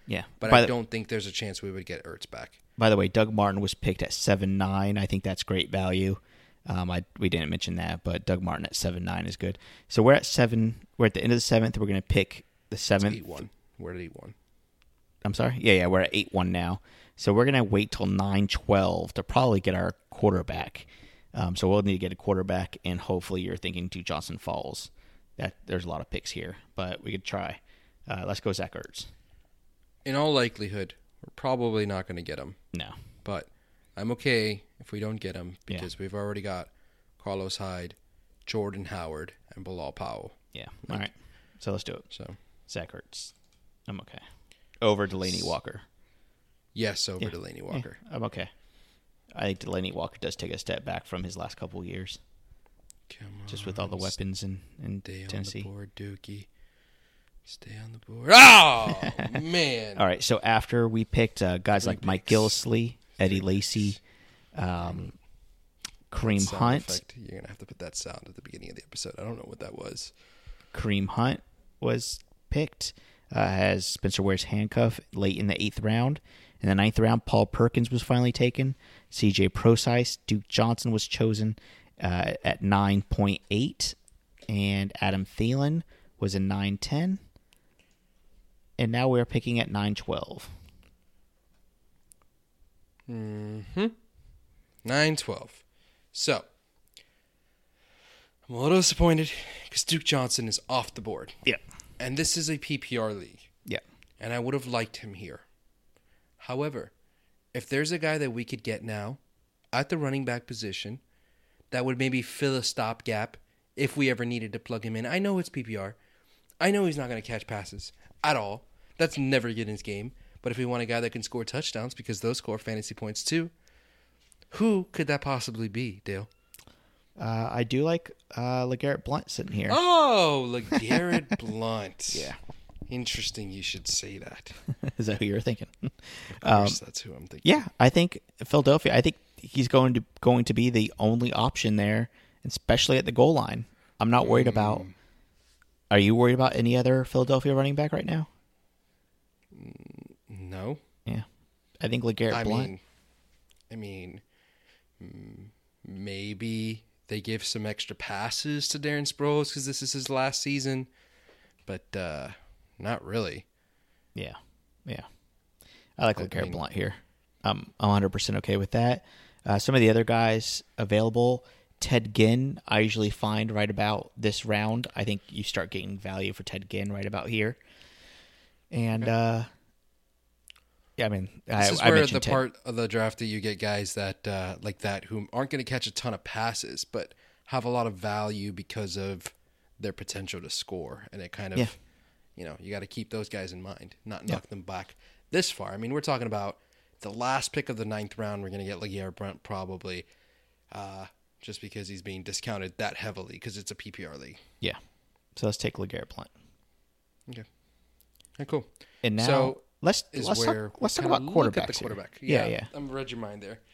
Yeah. But By I the- don't think there's a chance we would get Ertz back. By the way, Doug Martin was picked at seven nine. I think that's great value. Um, I we didn't mention that, but Doug Martin at seven nine is good. So we're at seven. We're at the end of the seventh. We're going to pick the seventh. eight one. We're at eight one. I'm sorry? Yeah, yeah, we're at eight one now. So we're going to wait till nine twelve to probably get our quarterback. Um, so we'll need to get a quarterback, and hopefully you're thinking Duke Johnson falls. That There's a lot of picks here, but we could try. Uh, let's go Zach Ertz. In all likelihood, we're probably not going to get him. No. But I'm okay if we don't get him Yeah. because we've already got Carlos Hyde, Jordan Howard, and Bilal Powell. Yeah. All right. So let's do it. So, Zach Ertz. I'm okay. Over Delaney Walker. yes, over Yeah. Delaney Walker. Yeah, I'm okay. I think Delaney Walker does take a step back from his last couple of years, Come on. just with all the weapons in, in Stay on Tennessee. the board, Dookie. Stay on the board. Oh, man. All right, so after we picked uh, guys like Mike Gillisley, Eddie Lacy, um, Kareem Sound Hunt. effect. You're going to have to put that sound at the beginning of the episode. I don't know what that was. Kareem Hunt was picked uh, as Spencer Ware's handcuff late in the eighth round. In the ninth round, Paul Perkins was finally taken. C J Prosise, Duke Johnson was chosen uh, at nine point eight. And Adam Thielen was in nine ten. And now we're picking at nine twelve. Mm-hmm. nine twelve. So, I'm a little disappointed because Duke Johnson is off the board. Yeah. And this is a P P R league. Yeah. And I would have liked him here. However, if there's a guy that we could get now at the running back position that would maybe fill a stopgap if we ever needed to plug him in. I know it's P P R. I know he's not going to catch passes at all. That's never get in his game. But if we want a guy that can score touchdowns, because those score fantasy points too, who could that possibly be, Dale? Uh, I do like uh, LeGarrette Blount sitting here. Oh, LeGarrette Blount. Yeah. Interesting you should say that. Is that who you were thinking? Of course, that's who I'm thinking. Yeah, I think Philadelphia. I think he's going to going to be the only option there, especially at the goal line. I'm not worried about. Are you worried about any other Philadelphia running back right now? No. Yeah, I think LeGarrette I Blount. mean, I mean, mm, maybe they give some extra passes to Darren Sproles because this is his last season, but uh, not really. Yeah, yeah. I like I LeGarrette mean- Blount here. I'm I'm one hundred percent okay with that. Uh, some of the other guys available, Ted Ginn, I usually find right about this round. I think you start getting value for Ted Ginn right about here. And, uh, yeah, I mean, I, This is I where mentioned the Ted- part of the draft that you get guys that uh, like that who aren't going to catch a ton of passes, but have a lot of value because of their potential to score, and it kind of, Yeah. you know, you got to keep those guys in mind, not Yeah. knock them back this far. I mean, we're talking about the last pick of the ninth round. We're going to get LeGarrette Blount probably, uh, just because he's being discounted that heavily because it's a P P R league. Yeah. So let's take LeGarrette Blount. Okay, okay, cool. And now So, let's Is let's where talk, let's talk kinda about look quarterbacks. at the here. quarterback. Yeah, yeah. I'm read your mind there.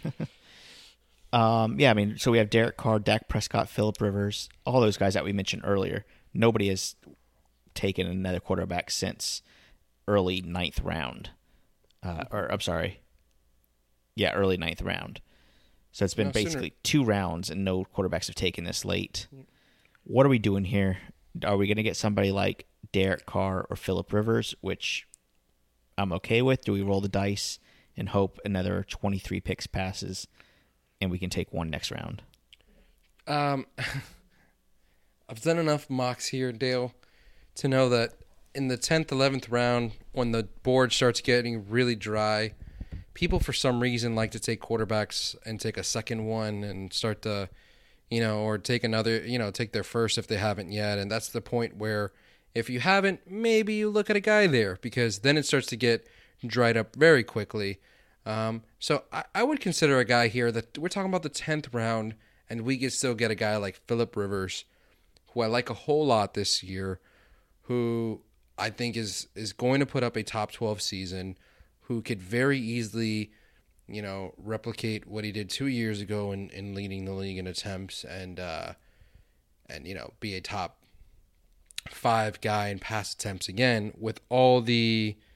Um, yeah, I mean, so we have Derek Carr, Dak Prescott, Phillip Rivers, all those guys that we mentioned earlier. Nobody has taken another quarterback since early ninth round. Uh, or, I'm sorry. Yeah, early ninth round. So it's been No, sooner. basically two rounds and no quarterbacks have taken this late. What are we doing here? Are we going to get somebody like Derek Carr or Phillip Rivers, which I'm okay with? Do we roll the dice and hope another twenty-three picks passes and we can take one next round? Um, I've done enough mocks here, Dale, to know that in the tenth, eleventh round, when the board starts getting really dry, people for some reason like to take quarterbacks and take a second one and start to, you know, or take another, you know, take their first if they haven't yet. And that's the point where if you haven't, maybe you look at a guy there because then it starts to get dried up very quickly. Um, so I, I would consider a guy here that we're talking about the tenth round, and we could still get a guy like Phillip Rivers, who I like a whole lot this year, who I think is is going to put up a top twelve season, who could very easily, you know, replicate what he did two years ago in, in leading the league in attempts and, uh, and you know, be a top five guy in pass attempts again with all the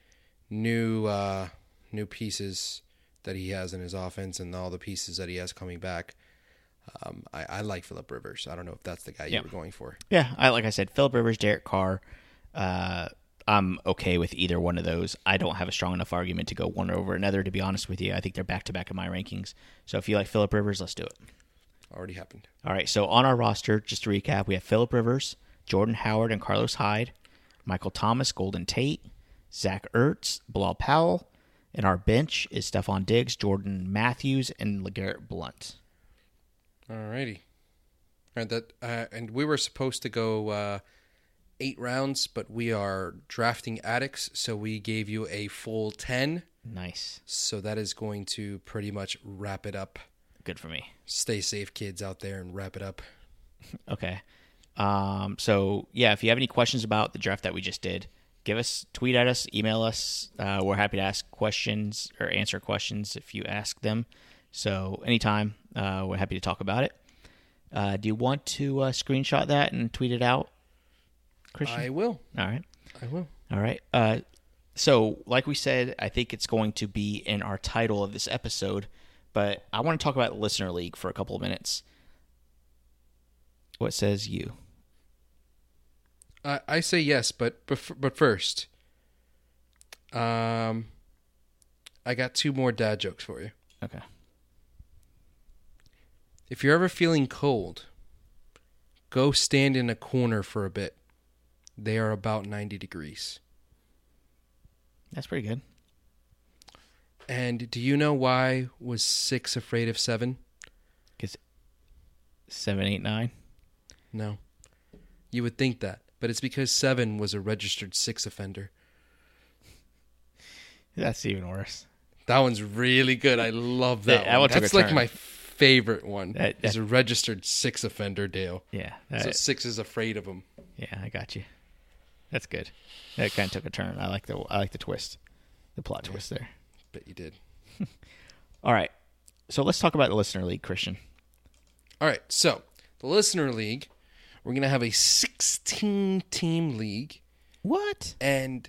new uh, new pieces that he has in his offense and all the pieces that he has coming back. Um, I, I like Phillip Rivers. I don't know if that's the guy you Yeah. were going for. Yeah, I like I said, Phillip Rivers, Derek Carr. Uh, I'm okay with either one of those. I don't have a strong enough argument to go one over another, to be honest with you. I think they're back-to-back in my rankings. So if you like Phillip Rivers, let's do it. Already happened. All right, so on our roster, just to recap, we have Phillip Rivers, Jordan Howard and Carlos Hyde, Michael Thomas, Golden Tate, Zach Ertz, Bilal Powell, and our bench is Stephon Diggs, Jordan Matthews, and LeGarrette Blount. Alrighty. All right, that uh, and we were supposed to go uh, eight rounds, but we are drafting addicts, so we gave you a full ten. Nice. So that is going to pretty much wrap it up. Good for me. Stay safe, kids out there, and wrap it up. Okay. Um, so, yeah, if you have any questions about the draft that we just did, give us, tweet at us, email us. Uh, we're happy to ask questions or answer questions if you ask them. So, anytime, uh, we're happy to talk about it. Uh, do you want to uh, screenshot that and tweet it out, Christian? I will. All right. I will. All right. Uh, so, like we said, I think it's going to be in our title of this episode, but I want to talk about Listener League for a couple of minutes. What says you? I I say yes, but bef- but first, um, I got two more dad jokes for you. Okay. If you're ever feeling cold, go stand in a corner for a bit. They are about ninety degrees. That's pretty good. And do you know why was six afraid of seven? Because seven, eight, nine. No. You would think that, but it's because seven was a registered six offender. That's even worse. That one's really good. I love that Yeah, that one. one took That's a like turn. my favorite one. That- Is that- a registered six offender, Dale. Yeah. So That, six is afraid of him. yeah, I got you. That's good. That kind of took a turn. I like the I like the twist, the plot twist there. Bet you did. All right. So let's talk about the Listener League, Christian. All right, so the Listener League, we're going to have a sixteen-team league. What? And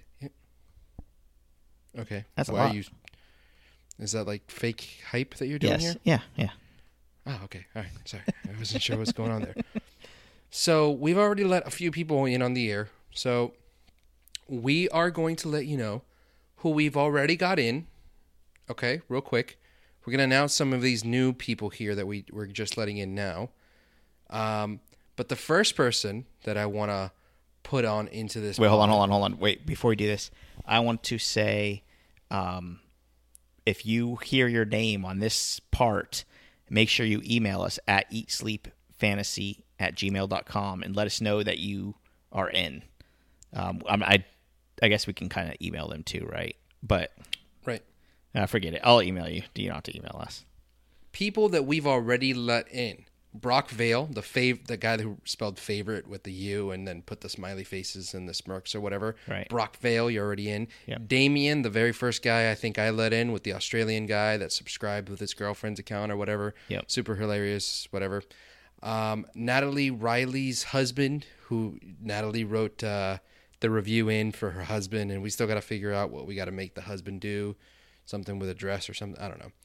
okay, That's a why are lot. you? Is that like fake hype that you're doing Yes. here? Yeah. Yeah. Oh, okay. All right. Sorry, I wasn't sure what's going on there. So we've already let a few people in on the air. So we are going to let you know who we've already got in. Okay, real quick. We're going to announce some of these new people here that we, we're just letting in now. Um, but the first person that I want to put on into this... Wait, hold on, hold on, hold on. Wait, before we do this, I want to say, um, if you hear your name on this part, make sure you email us at eatsleepfantasy at gmail dot com and let us know that you are in. Um, I, I, I guess we can kind of email them too, right? But Right. uh, forget it. I'll email you. You don't have to email us. People that we've already let in. Brock Vale, the fav- the guy who spelled favorite with the U and then put the smiley faces and the smirks or whatever. Right. Brock Vale, you're already in. Yep. Damien, the very first guy I think I let in with the Australian guy that subscribed with his girlfriend's account or whatever. Yep. Super hilarious, whatever. Um, Natalie Riley's husband, who Natalie wrote uh, the review in for her husband, and we still got to figure out what we got to make the husband do. Something with a dress or something. I don't know.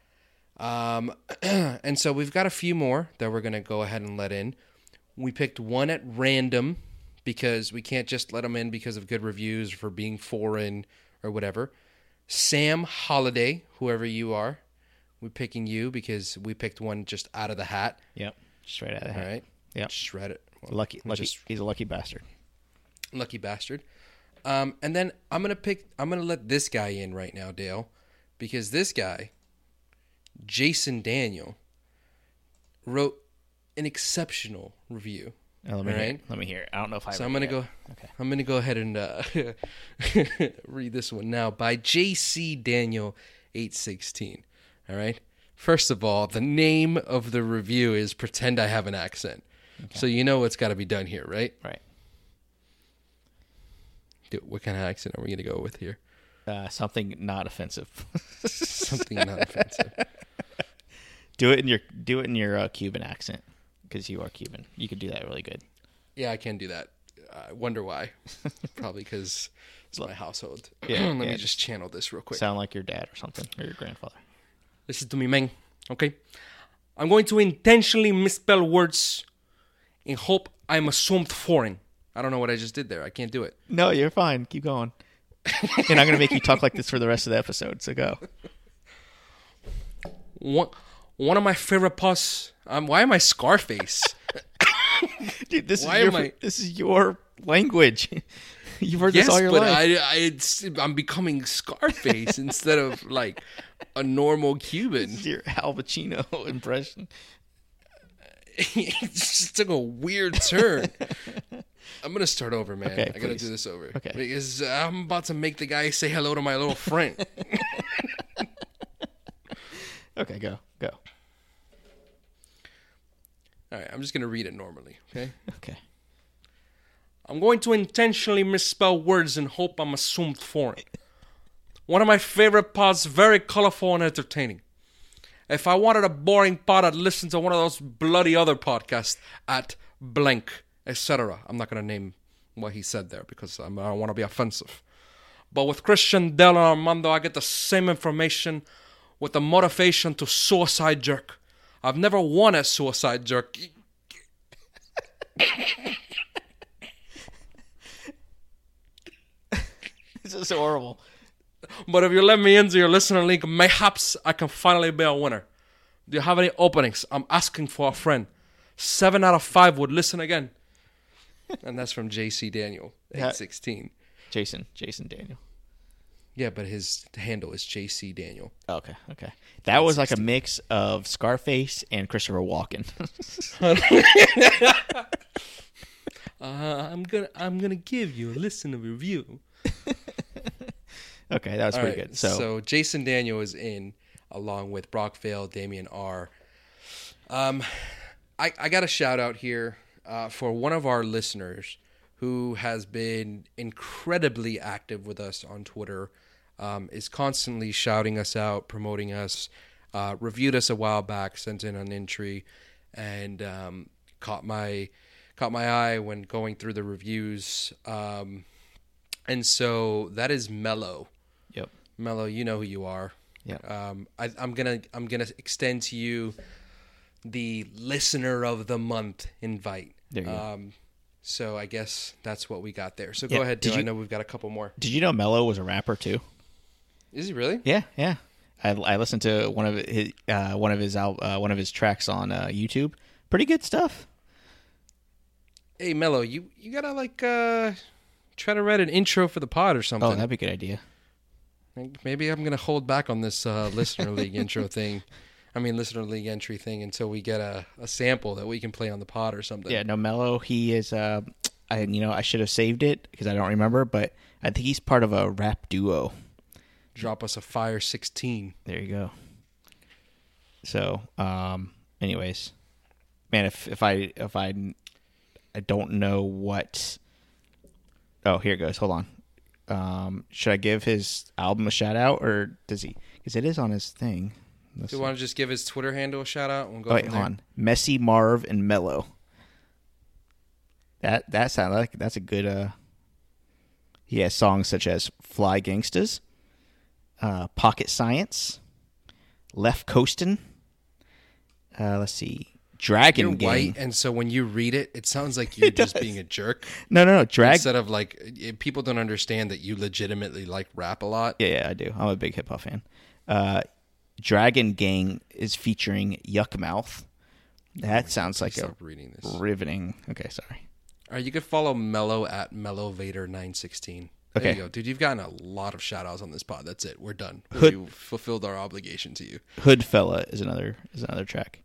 Um, and so we've got a few more that we're going to go ahead and let in. We picked one at random because we can't just let them in because of good reviews or for being foreign or whatever. Sam Holiday, whoever you are, we're picking you because we picked one just out of the hat. Yep. Straight out of the All hat. right. Yep. Shred it. Well, Lucky, we lucky. just- He's a lucky bastard. lucky bastard. Um, and then I'm gonna pick. I'm gonna let this guy in right now, Dale, because this guy, Jason Daniel, wrote an exceptional review. Oh, let me All hear. right. It. Let me hear. It. I don't know if I. So read I'm gonna it go. yet. Okay. I'm gonna go ahead and uh, read this one now by J C Daniel eight sixteen. All right. First of all, the name of the review is "Pretend I Have an Accent," so you know what's got to be done here, right? Right. Dude, what kind of accent are we gonna go with here? Uh, something not offensive. Something not offensive. do it in your do it in your uh, Cuban accent because you are Cuban. You could do that really good. Yeah, I can do that. I wonder why. Probably because It's my household. Yeah, Let yeah, me just channel this real quick. Sound like your dad or something, or your grandfather. Listen to me, man. Okay? I'm going to intentionally misspell words in hope I'm assumed foreign. I don't know what I just did there. I can't do it. No, you're fine. Keep going. And I'm going to make you talk like this for the rest of the episode, so go. One, one of my favorite puns. Um, why am I Scarface? Dude, this Why is your am I- this is your language. You've heard Yes, this all your but life. I, I, it's, I'm becoming Scarface instead of like a normal Cuban. Your Al Pacino impression. It just took a weird turn. I'm gonna start over, man. Okay, I gotta please. do this over. Okay. Because I'm about to make the guy say hello to my little friend. Okay, go, go. All right, I'm just gonna read it normally. Okay. Okay. I'm going to intentionally misspell words and hope I'm assumed foreign. One of my favorite pods, very colorful and entertaining. If I wanted a boring pod, I'd listen to one of those bloody other podcasts at blank, et cetera. I'm not going to name what he said there because I'm, I don't want to be offensive. But with Christian, Del, and Armando, I get the same information with the motivation to suicide jerk. I've never won at suicide jerk. This is horrible. But if you let me into your listener link, mayhaps I can finally be a winner. Do you have any openings? I'm asking for a friend. Seven out of five would listen again. And that's from J C Daniel, eight sixteen. Jason, Jason Daniel. Yeah, but his handle is J C Daniel. Okay, okay. That was like a mix of Scarface and Christopher Walken. uh, I'm gonna I'm gonna give you a listener review. Okay, that was All pretty right, good. So, so Jason Daniel is in, along with Brock Vale, Damian R. Um, I, I got a shout out here uh, for one of our listeners who has been incredibly active with us on Twitter, um, is constantly shouting us out, promoting us, uh, reviewed us a while back, sent in an entry, and um, caught my caught my eye when going through the reviews. Um, and so that is Mello. yep. Mello, you know who you are. Yeah. Um, I, I'm gonna I'm gonna extend to you the listener of the month invite. There you go. Um, so I guess that's what we got there. So Yeah. go ahead, Did Dale. I you- know we've got a couple more. Did you know Mello was a rapper too? Is he really? Yeah, yeah. I, I listened to one of his uh, one of his al- uh, one of his tracks on uh, YouTube. Pretty good stuff. Hey Mello, you you gotta like uh, try to write an intro for the pod or something. Oh, that'd be a good idea. Maybe I'm gonna hold back on this uh, listener league intro thing. I mean, listener league entry thing until we get a, a sample that we can play on the pod or something. Yeah, no, Mello. He is. Uh, I you know I should have saved it because I don't remember, but I think he's part of a rap duo. Drop us a fire sixteen. There you go. So, um, anyways, man, if if I if I I don't know what. Oh, here it goes. Hold on. Um, should I give his album a shout out, or does he? Because it is on his thing. Let's Do you see. want to just give his Twitter handle a shout out and go Oh, wait, from hold there? on. Messy Marv and Mello. That that sounds like that's a good. Uh, he has songs such as "Fly Gangstas," uh, "Pocket Science," "Left Coastin'." Uh, let's see, "Dragon You're Gang." white, and so when you read it, it sounds like you're It just does. being a jerk. No, no, no. Drag. Instead of like, eh, people don't understand that you legitimately like rap a lot. Yeah, yeah, I do. I'm a big hip hop fan. Uh, Dragon Gang is featuring Yuck Mouth. That sounds like a Stop reading this. riveting. Okay, sorry. All right, you could follow Mello at Mello Vader nine sixteen. There Okay. you go, dude. You've gotten a lot of shout outs on this pod. That's it. We're done. Hood- We fulfilled our obligation to you. Hood Fella is another is another track.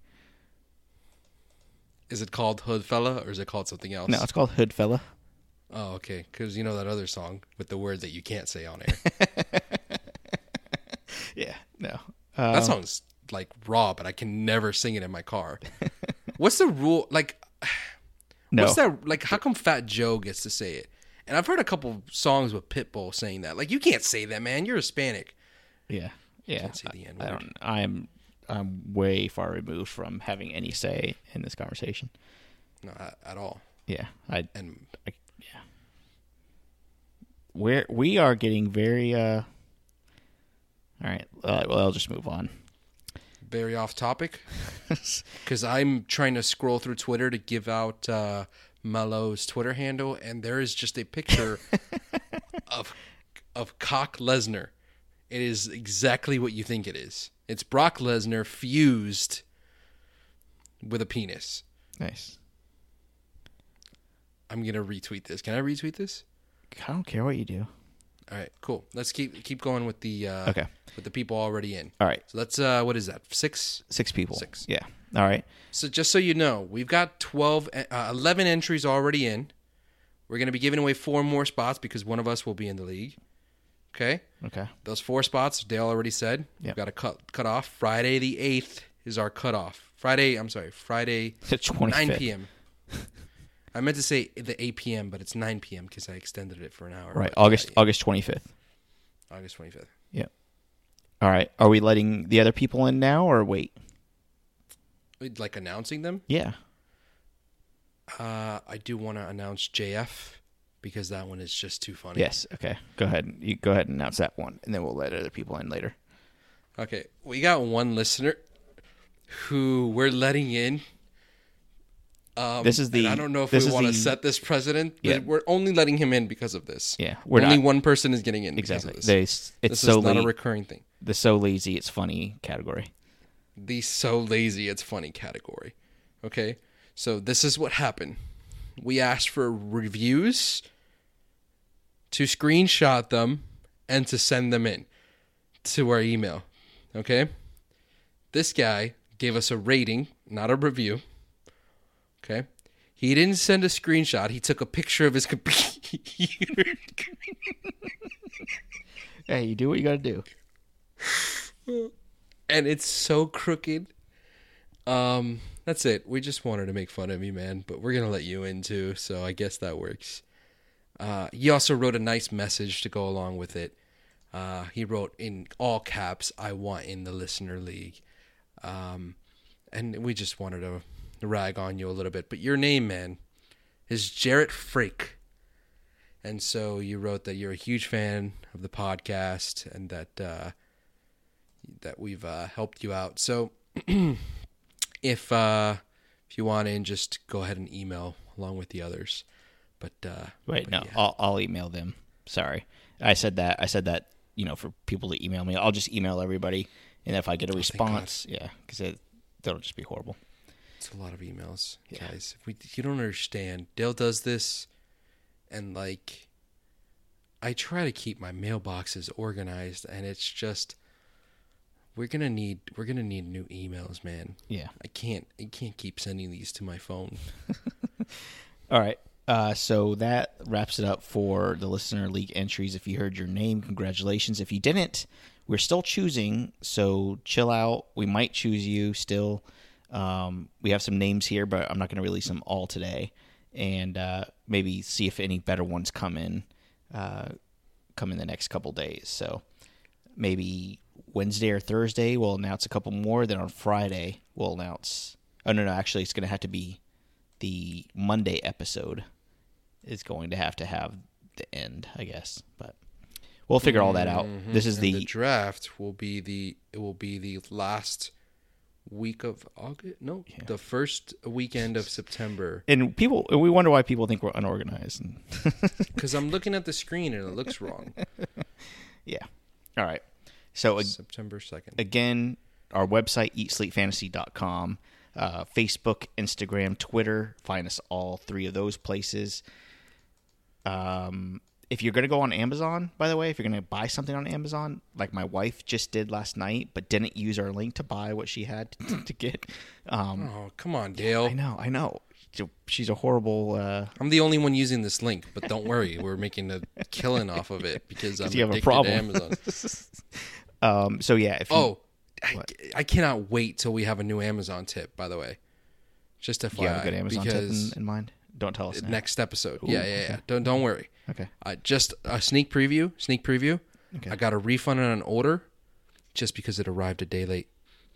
Is it called Hood Fella or is it called something else? No, it's called Hood Fella. Oh, okay. Because you know that other song with the word that you can't say on air. Yeah, no. That Um, song's like raw, but I can never sing it in my car. What's the rule? Like, No. what's that? Like, how come Fat Joe gets to say it? And I've heard a couple songs with Pitbull saying that. Like, you can't say that, man. You're Hispanic. Yeah, yeah. Can't say the I, N-word. I don't. I'm I'm way far removed from having any say in this conversation. No, at, at all. Yeah, I And I, yeah. we're we are getting very. Uh... All right. Uh, well, I'll just move on. Very off topic. Because I'm trying to scroll through Twitter to give out uh, Melo's Twitter handle, and there is just a picture of of Cock Lesnar. It is exactly what you think it is. It's Brock Lesnar fused with a penis. Nice. I'm gonna retweet this. Can I retweet this? I don't care what you do. All right, cool. Let's keep keep going with the uh, Okay. with the people already in. All right. So let's uh, what is that? Six. Six people. Six. Yeah. All right. So just so you know, we've got twelve, uh, eleven entries already in. We're gonna be giving away four more spots because one of us will be in the league. Okay. Okay. Those four spots, Dale already said. Yep. We've got to cut cut off. Friday the eighth is our cutoff. Friday, I'm sorry, Friday The twenty-fifth. nine p.m. I meant to say the eight p.m., but it's nine p.m. because I extended it for an hour. Right. But, August uh, yeah, August twenty-fifth. August twenty-fifth. Yep. All right. Are we letting the other people in now or wait? Wait, like announcing them? Yeah. Uh, I do want to announce J F because that one is just too funny. Yes. Okay. Go ahead. You go ahead and announce that one, and then we'll let other people in later. Okay. We got one listener who we're letting in. Um, This is the- and I don't know if this we is want to the- set this precedent, but Yeah. we're only letting him in because of this. Yeah, we're only not- one person is getting in Exactly. because of They, this. it's This so is not la- a recurring thing. the so lazy it's funny category. The so lazy it's funny category. Okay? So this is what happened. We asked for reviews, to screenshot them, and to send them in to our email. Okay? This guy gave us a rating, not a review. Okay? He didn't send a screenshot. He took a picture of his computer. Hey, you do what you got to do. And it's so crooked. Um, that's it. We just wanted to make fun of you, man. But we're gonna let you in too, so I guess that works. Uh, he also wrote a nice message to go along with it. Uh, he wrote in all caps, "I want in the listener league," um, and we just wanted to rag on you a little bit. But your name, man, is Jarrett Frake, and so you wrote that you're a huge fan of the podcast and that. Uh, that we've uh, helped you out. So if uh, if you want in, just go ahead and email along with the others. But uh, Wait, but no, yeah. I'll, I'll email them. Sorry, I said that. I said that. You know, for people to email me, I'll just email everybody, and if I get a response, yeah, because it that'll just be horrible. It's a lot of emails, Yeah. guys. If we, you don't understand. Dale does this, and like, I try to keep my mailboxes organized, and it's just. We're gonna need we're gonna need new emails, man. Yeah. I can't I can't keep sending these to my phone. All right. Uh, so that wraps it up for the listener league entries. If you heard your name, congratulations. If you didn't, we're still choosing. So chill out. We might choose you still. Um, we have some names here, but I'm not going to release them all today. And uh, maybe see if any better ones come in. Uh, come in the next couple days. So maybe Wednesday or Thursday we'll announce a couple more. Then on Friday we'll announce. Oh no, no, actually it's going to have to be the Monday episode. Is going to have to have the end, I guess, but we'll figure all that out. Mm-hmm. This is And the, the draft will be the it will be the last week of August. No, Yeah. the first weekend of September. and people. And we wonder why people think we're unorganized. And Because I'm looking at the screen and it looks wrong. yeah, all right. So September second. again, our website eat sleep fantasy dot com, uh, Facebook, Instagram, Twitter. Find us all three of those places. Um, if you're going to go on Amazon, by the way, if you're going to buy something on Amazon, like my wife just did last night, but didn't use our link to buy what she had to get. Um, Oh, come on, Dale. I know, I know. She's a horrible. Uh, I'm the only one using this link, but don't worry, we're making a killing off of it because I'm you have a addicted problem. to Amazon. um, so yeah. If you, Oh, I, What? I cannot wait till we have a new Amazon tip. By the way, just F do Y I, you have a good Amazon tip because in, in mind? Don't tell us now. next episode. Ooh, yeah, yeah, yeah. okay. Don't don't worry. Okay. Uh, just a sneak preview. Sneak preview. Okay. I got a refund on an order, just because it arrived a day late.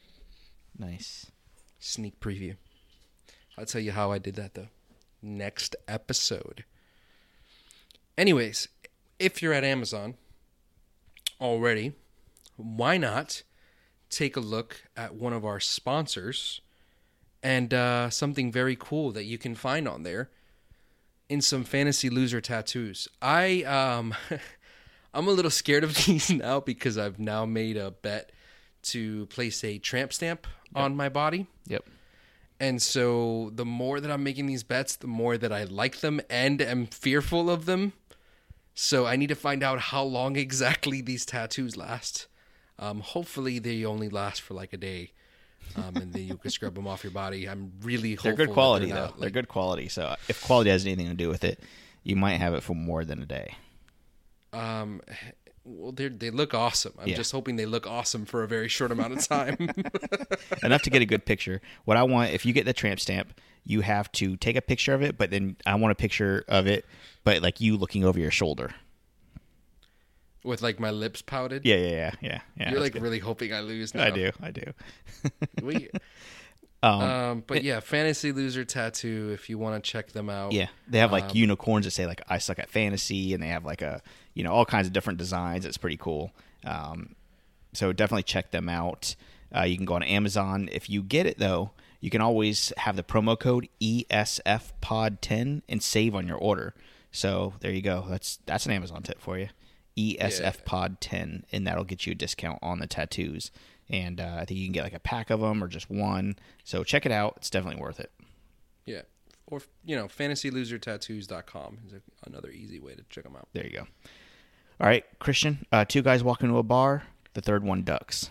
Nice. Sneak preview. I'll tell you how I did that though. Next episode. Anyways, if you're at Amazon already, why not take a look at one of our sponsors and uh, something very cool that you can find on there in some Fantasy Loser tattoos. I, um, I'm a little scared of these now because I've now made a bet to place a tramp stamp yep. on my body. Yep. And so the more that I'm making these bets, the more that I like them and am fearful of them. So I need to find out how long exactly these tattoos last. Um, hopefully they only last for like a day, um, and then you can scrub them off your body. I'm really hopeful. They're good quality, they're though. not, like, they're good quality. So if quality has anything to do with it, you might have it for more than a day. Um, well, they they look awesome. I'm Yeah. just hoping they look awesome for a very short amount of time. Enough to get a good picture. What I want, if you get the tramp stamp, you have to take a picture of it, but then I want a picture of it, but like you looking over your shoulder. With like my lips pouted. Yeah, yeah, yeah, yeah. yeah You're like good. really hoping I lose now. I do, I do. We, um, um, but yeah, Fantasy Loser Tattoo, if you want to check them out. Yeah, they have like Um, unicorns that say like "I suck at fantasy," and they have like a you know all kinds of different designs. It's pretty cool. Um, so definitely check them out. Uh, you can go on Amazon. If you get it though, you can always have the promo code E S F Pod ten and save on your order. So there you go. That's that's an Amazon tip for you. E S F Pod ten, and that'll get you a discount on the tattoos. And uh, I think you can get like a pack of them or just one. So check it out. It's definitely worth it. Yeah. Or, you know, fantasy loser tattoos dot com is a, another easy way to check them out. There you go. All right, Christian. Uh, two guys walk into a bar. The third one ducks.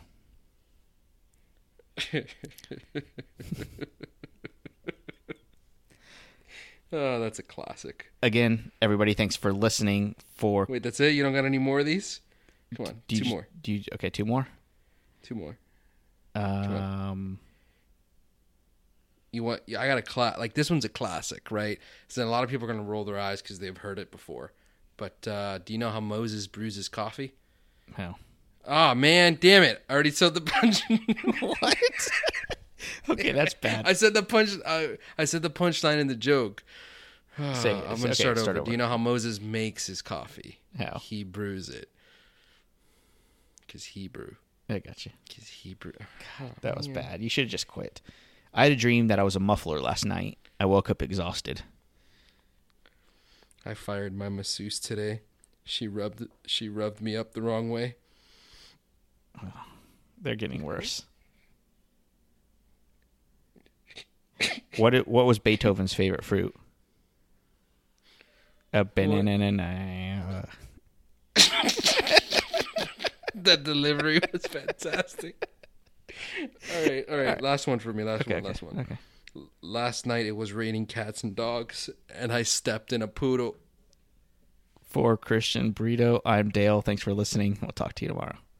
Oh, that's a classic. Again, everybody, thanks for listening. For Wait, that's it? You don't got any more of these? Come on, do two you, more. Do you, okay, two more. Two more. Um, You want? Yeah, I got a class. Like this one's a classic, right? So a lot of people are gonna roll their eyes because they've heard it before. But uh, do you know how Moses brews his coffee? how? Oh man, damn it! I already said the punch. What? Okay, that's bad. I said the punch. Uh, I said the punchline in the joke. Say it. I'm gonna Okay, start, start over. over. Do you know how Moses makes his coffee? How? He brews it. Because he brew. I got you. Because he brew. That was bad. You should have just quit. I had a dream that I was a muffler last night. I woke up exhausted. I fired my masseuse today. She rubbed. She rubbed me up the wrong way. They're getting worse. What it, what was Beethoven's favorite fruit? A banana. That delivery was fantastic. All right, all right, All right. Last one for me. Last Okay, one. okay, Last one. okay. L- Last night it was raining cats and dogs, and I stepped in a poodle. For Christian Burrito, I'm Dale. Thanks for listening. We'll talk to you tomorrow.